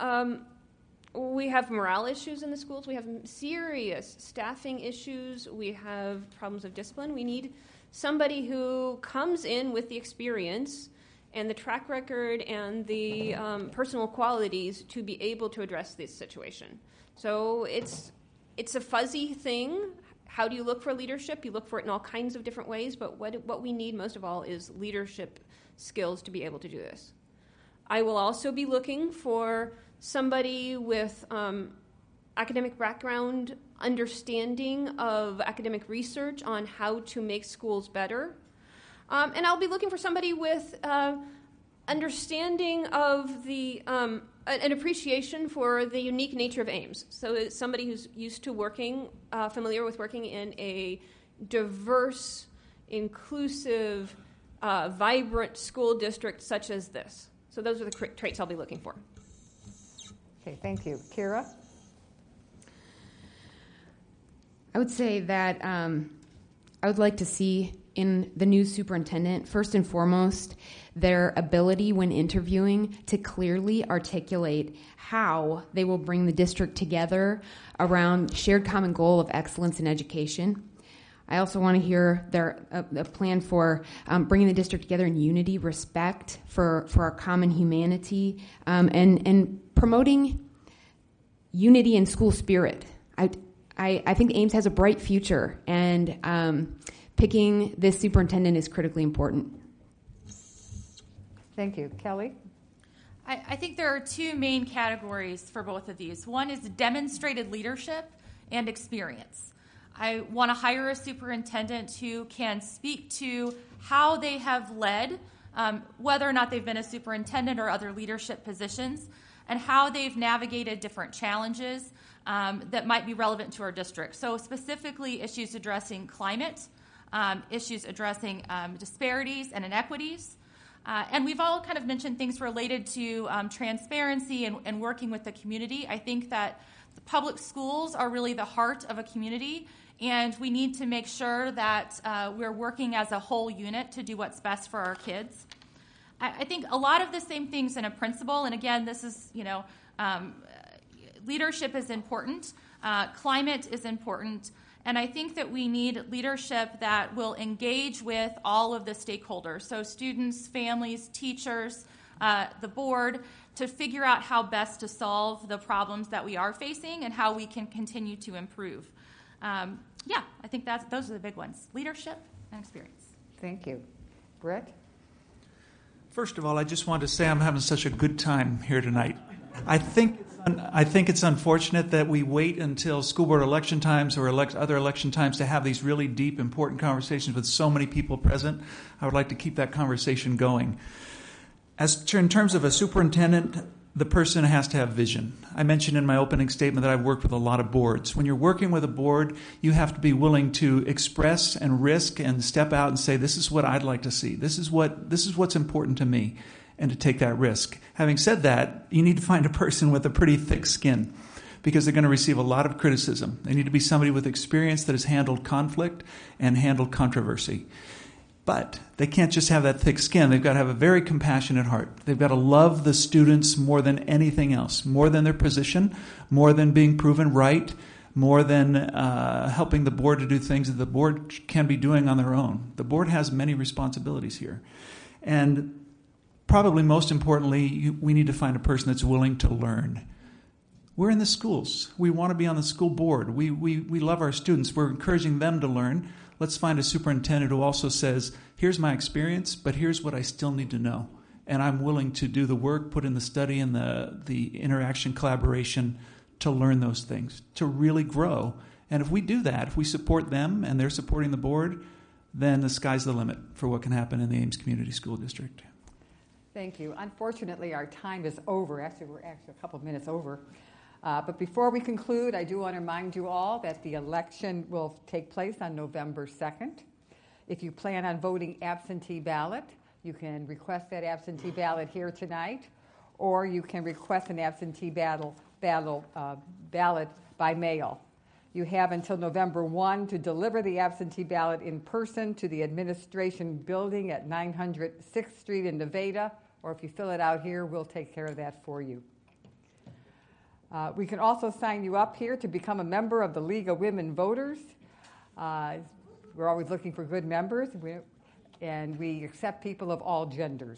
morale issues in the schools. We have serious staffing issues. We have problems of discipline. We need somebody who comes in with the experience and the track record and the personal qualities to be able to address this situation. So it's a fuzzy thing. How do you look for leadership? You look for it in all kinds of different ways, but what we need most of all is leadership skills to be able to do this. I will also be looking for somebody with academic background, understanding of academic research on how to make schools better. And I'll be looking for somebody with understanding of the an appreciation for the unique nature of Ames. So it's somebody who's used to working, familiar with working in a diverse, inclusive, vibrant school district such as this. So those are the traits I'll be looking for. Okay, thank you. Kira? I would say that I would like to see in the new superintendent, first and foremost, their ability when interviewing to clearly articulate how they will bring the district together around shared common goal of excellence in education. I also want to hear a plan for bringing the district together in unity, respect for our common humanity, and promoting unity and school spirit. I think Ames has a bright future, and picking this superintendent is critically important. Thank you. Kelly? I think there are 2 main categories for both of these. One is demonstrated leadership and experience. I want to hire a superintendent who can speak to how they have led, whether or not they've been a superintendent or other leadership positions, and how they've navigated different challenges that might be relevant to our district. So specifically issues addressing climate, issues addressing disparities and inequities. And we've all kind of mentioned things related to transparency and working with the community. I think that the public schools are really the heart of a community, and we need to make sure that we're working as a whole unit to do what's best for our kids. I think a lot of the same things in a principal, and again, this is, leadership is important, climate is important, and I think that we need leadership that will engage with all of the stakeholders, so students, families, teachers, the board, to figure out how best to solve the problems that we are facing and how we can continue to improve. I think those are the big ones: leadership and experience. Thank you. Brett? First of all, I just want to say I'm having such a good time here tonight. I think it's I think it's unfortunate that we wait until school board election times or other election times to have these really deep, important conversations with so many people present. I would like to keep that conversation going. In terms of a superintendent, the person has to have vision. I mentioned in my opening statement that I've worked with a lot of boards. When you're working with a board, you have to be willing to express and risk and step out and say, this is what I'd like to see. This is what's important to me, and to take that risk. Having said that, you need to find a person with a pretty thick skin, because they're going to receive a lot of criticism. They need to be somebody with experience that has handled conflict and handled controversy. But they can't just have that thick skin. They've got to have a very compassionate heart. They've got to love the students more than anything else, more than their position, more than being proven right, more than helping the board to do things that the board can be doing on their own. The board has many responsibilities here. And probably most importantly, we need to find a person that's willing to learn. We're in the schools. We want to be on the school board. We love our students. We're encouraging them to learn. Let's find a superintendent who also says, here's my experience, but here's what I still need to know. And I'm willing to do the work, put in the study and the interaction, collaboration to learn those things, to really grow. And if we do that, if we support them and they're supporting the board, then the sky's the limit for what can happen in the Ames Community School District. Thank you. Unfortunately, our time is over. Actually, we're a couple of minutes over. But before we conclude, I do want to remind you all that the election will take place on November 2nd. If you plan on voting absentee ballot, you can request that absentee ballot here tonight, or you can request an absentee ballot by mail. You have until November 1 to deliver the absentee ballot in person to the administration building at 900 6th Street in Nevada, or if you fill it out here, we'll take care of that for you. We can also sign you up here to become a member of the League of Women Voters. We're always looking for good members, and we accept people of all genders.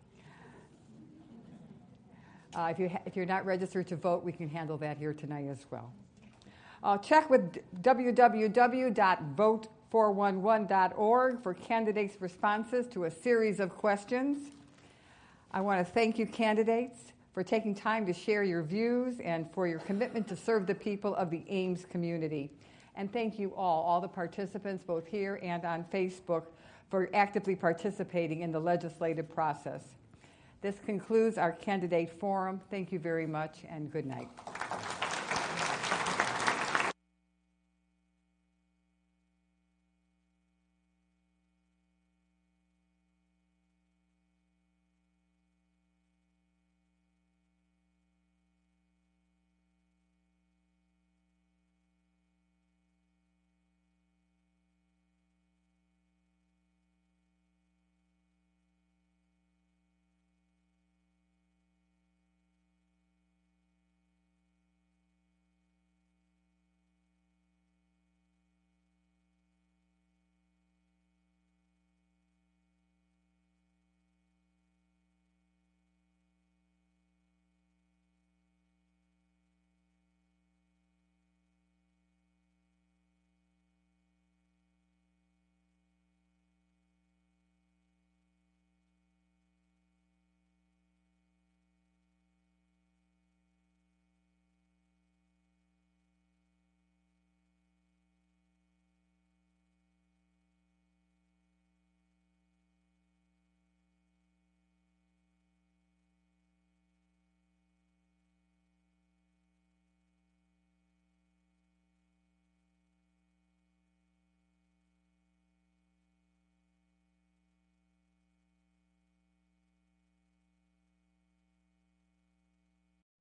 If you're not registered to vote, we can handle that here tonight as well. Check with www.vote411.org for candidates' responses to a series of questions. I want to thank you, candidates, for taking time to share your views and for your commitment to serve the people of the Ames community. And thank you all the participants, both here and on Facebook, for actively participating in the legislative process. This concludes our candidate forum. Thank you very much, and good night.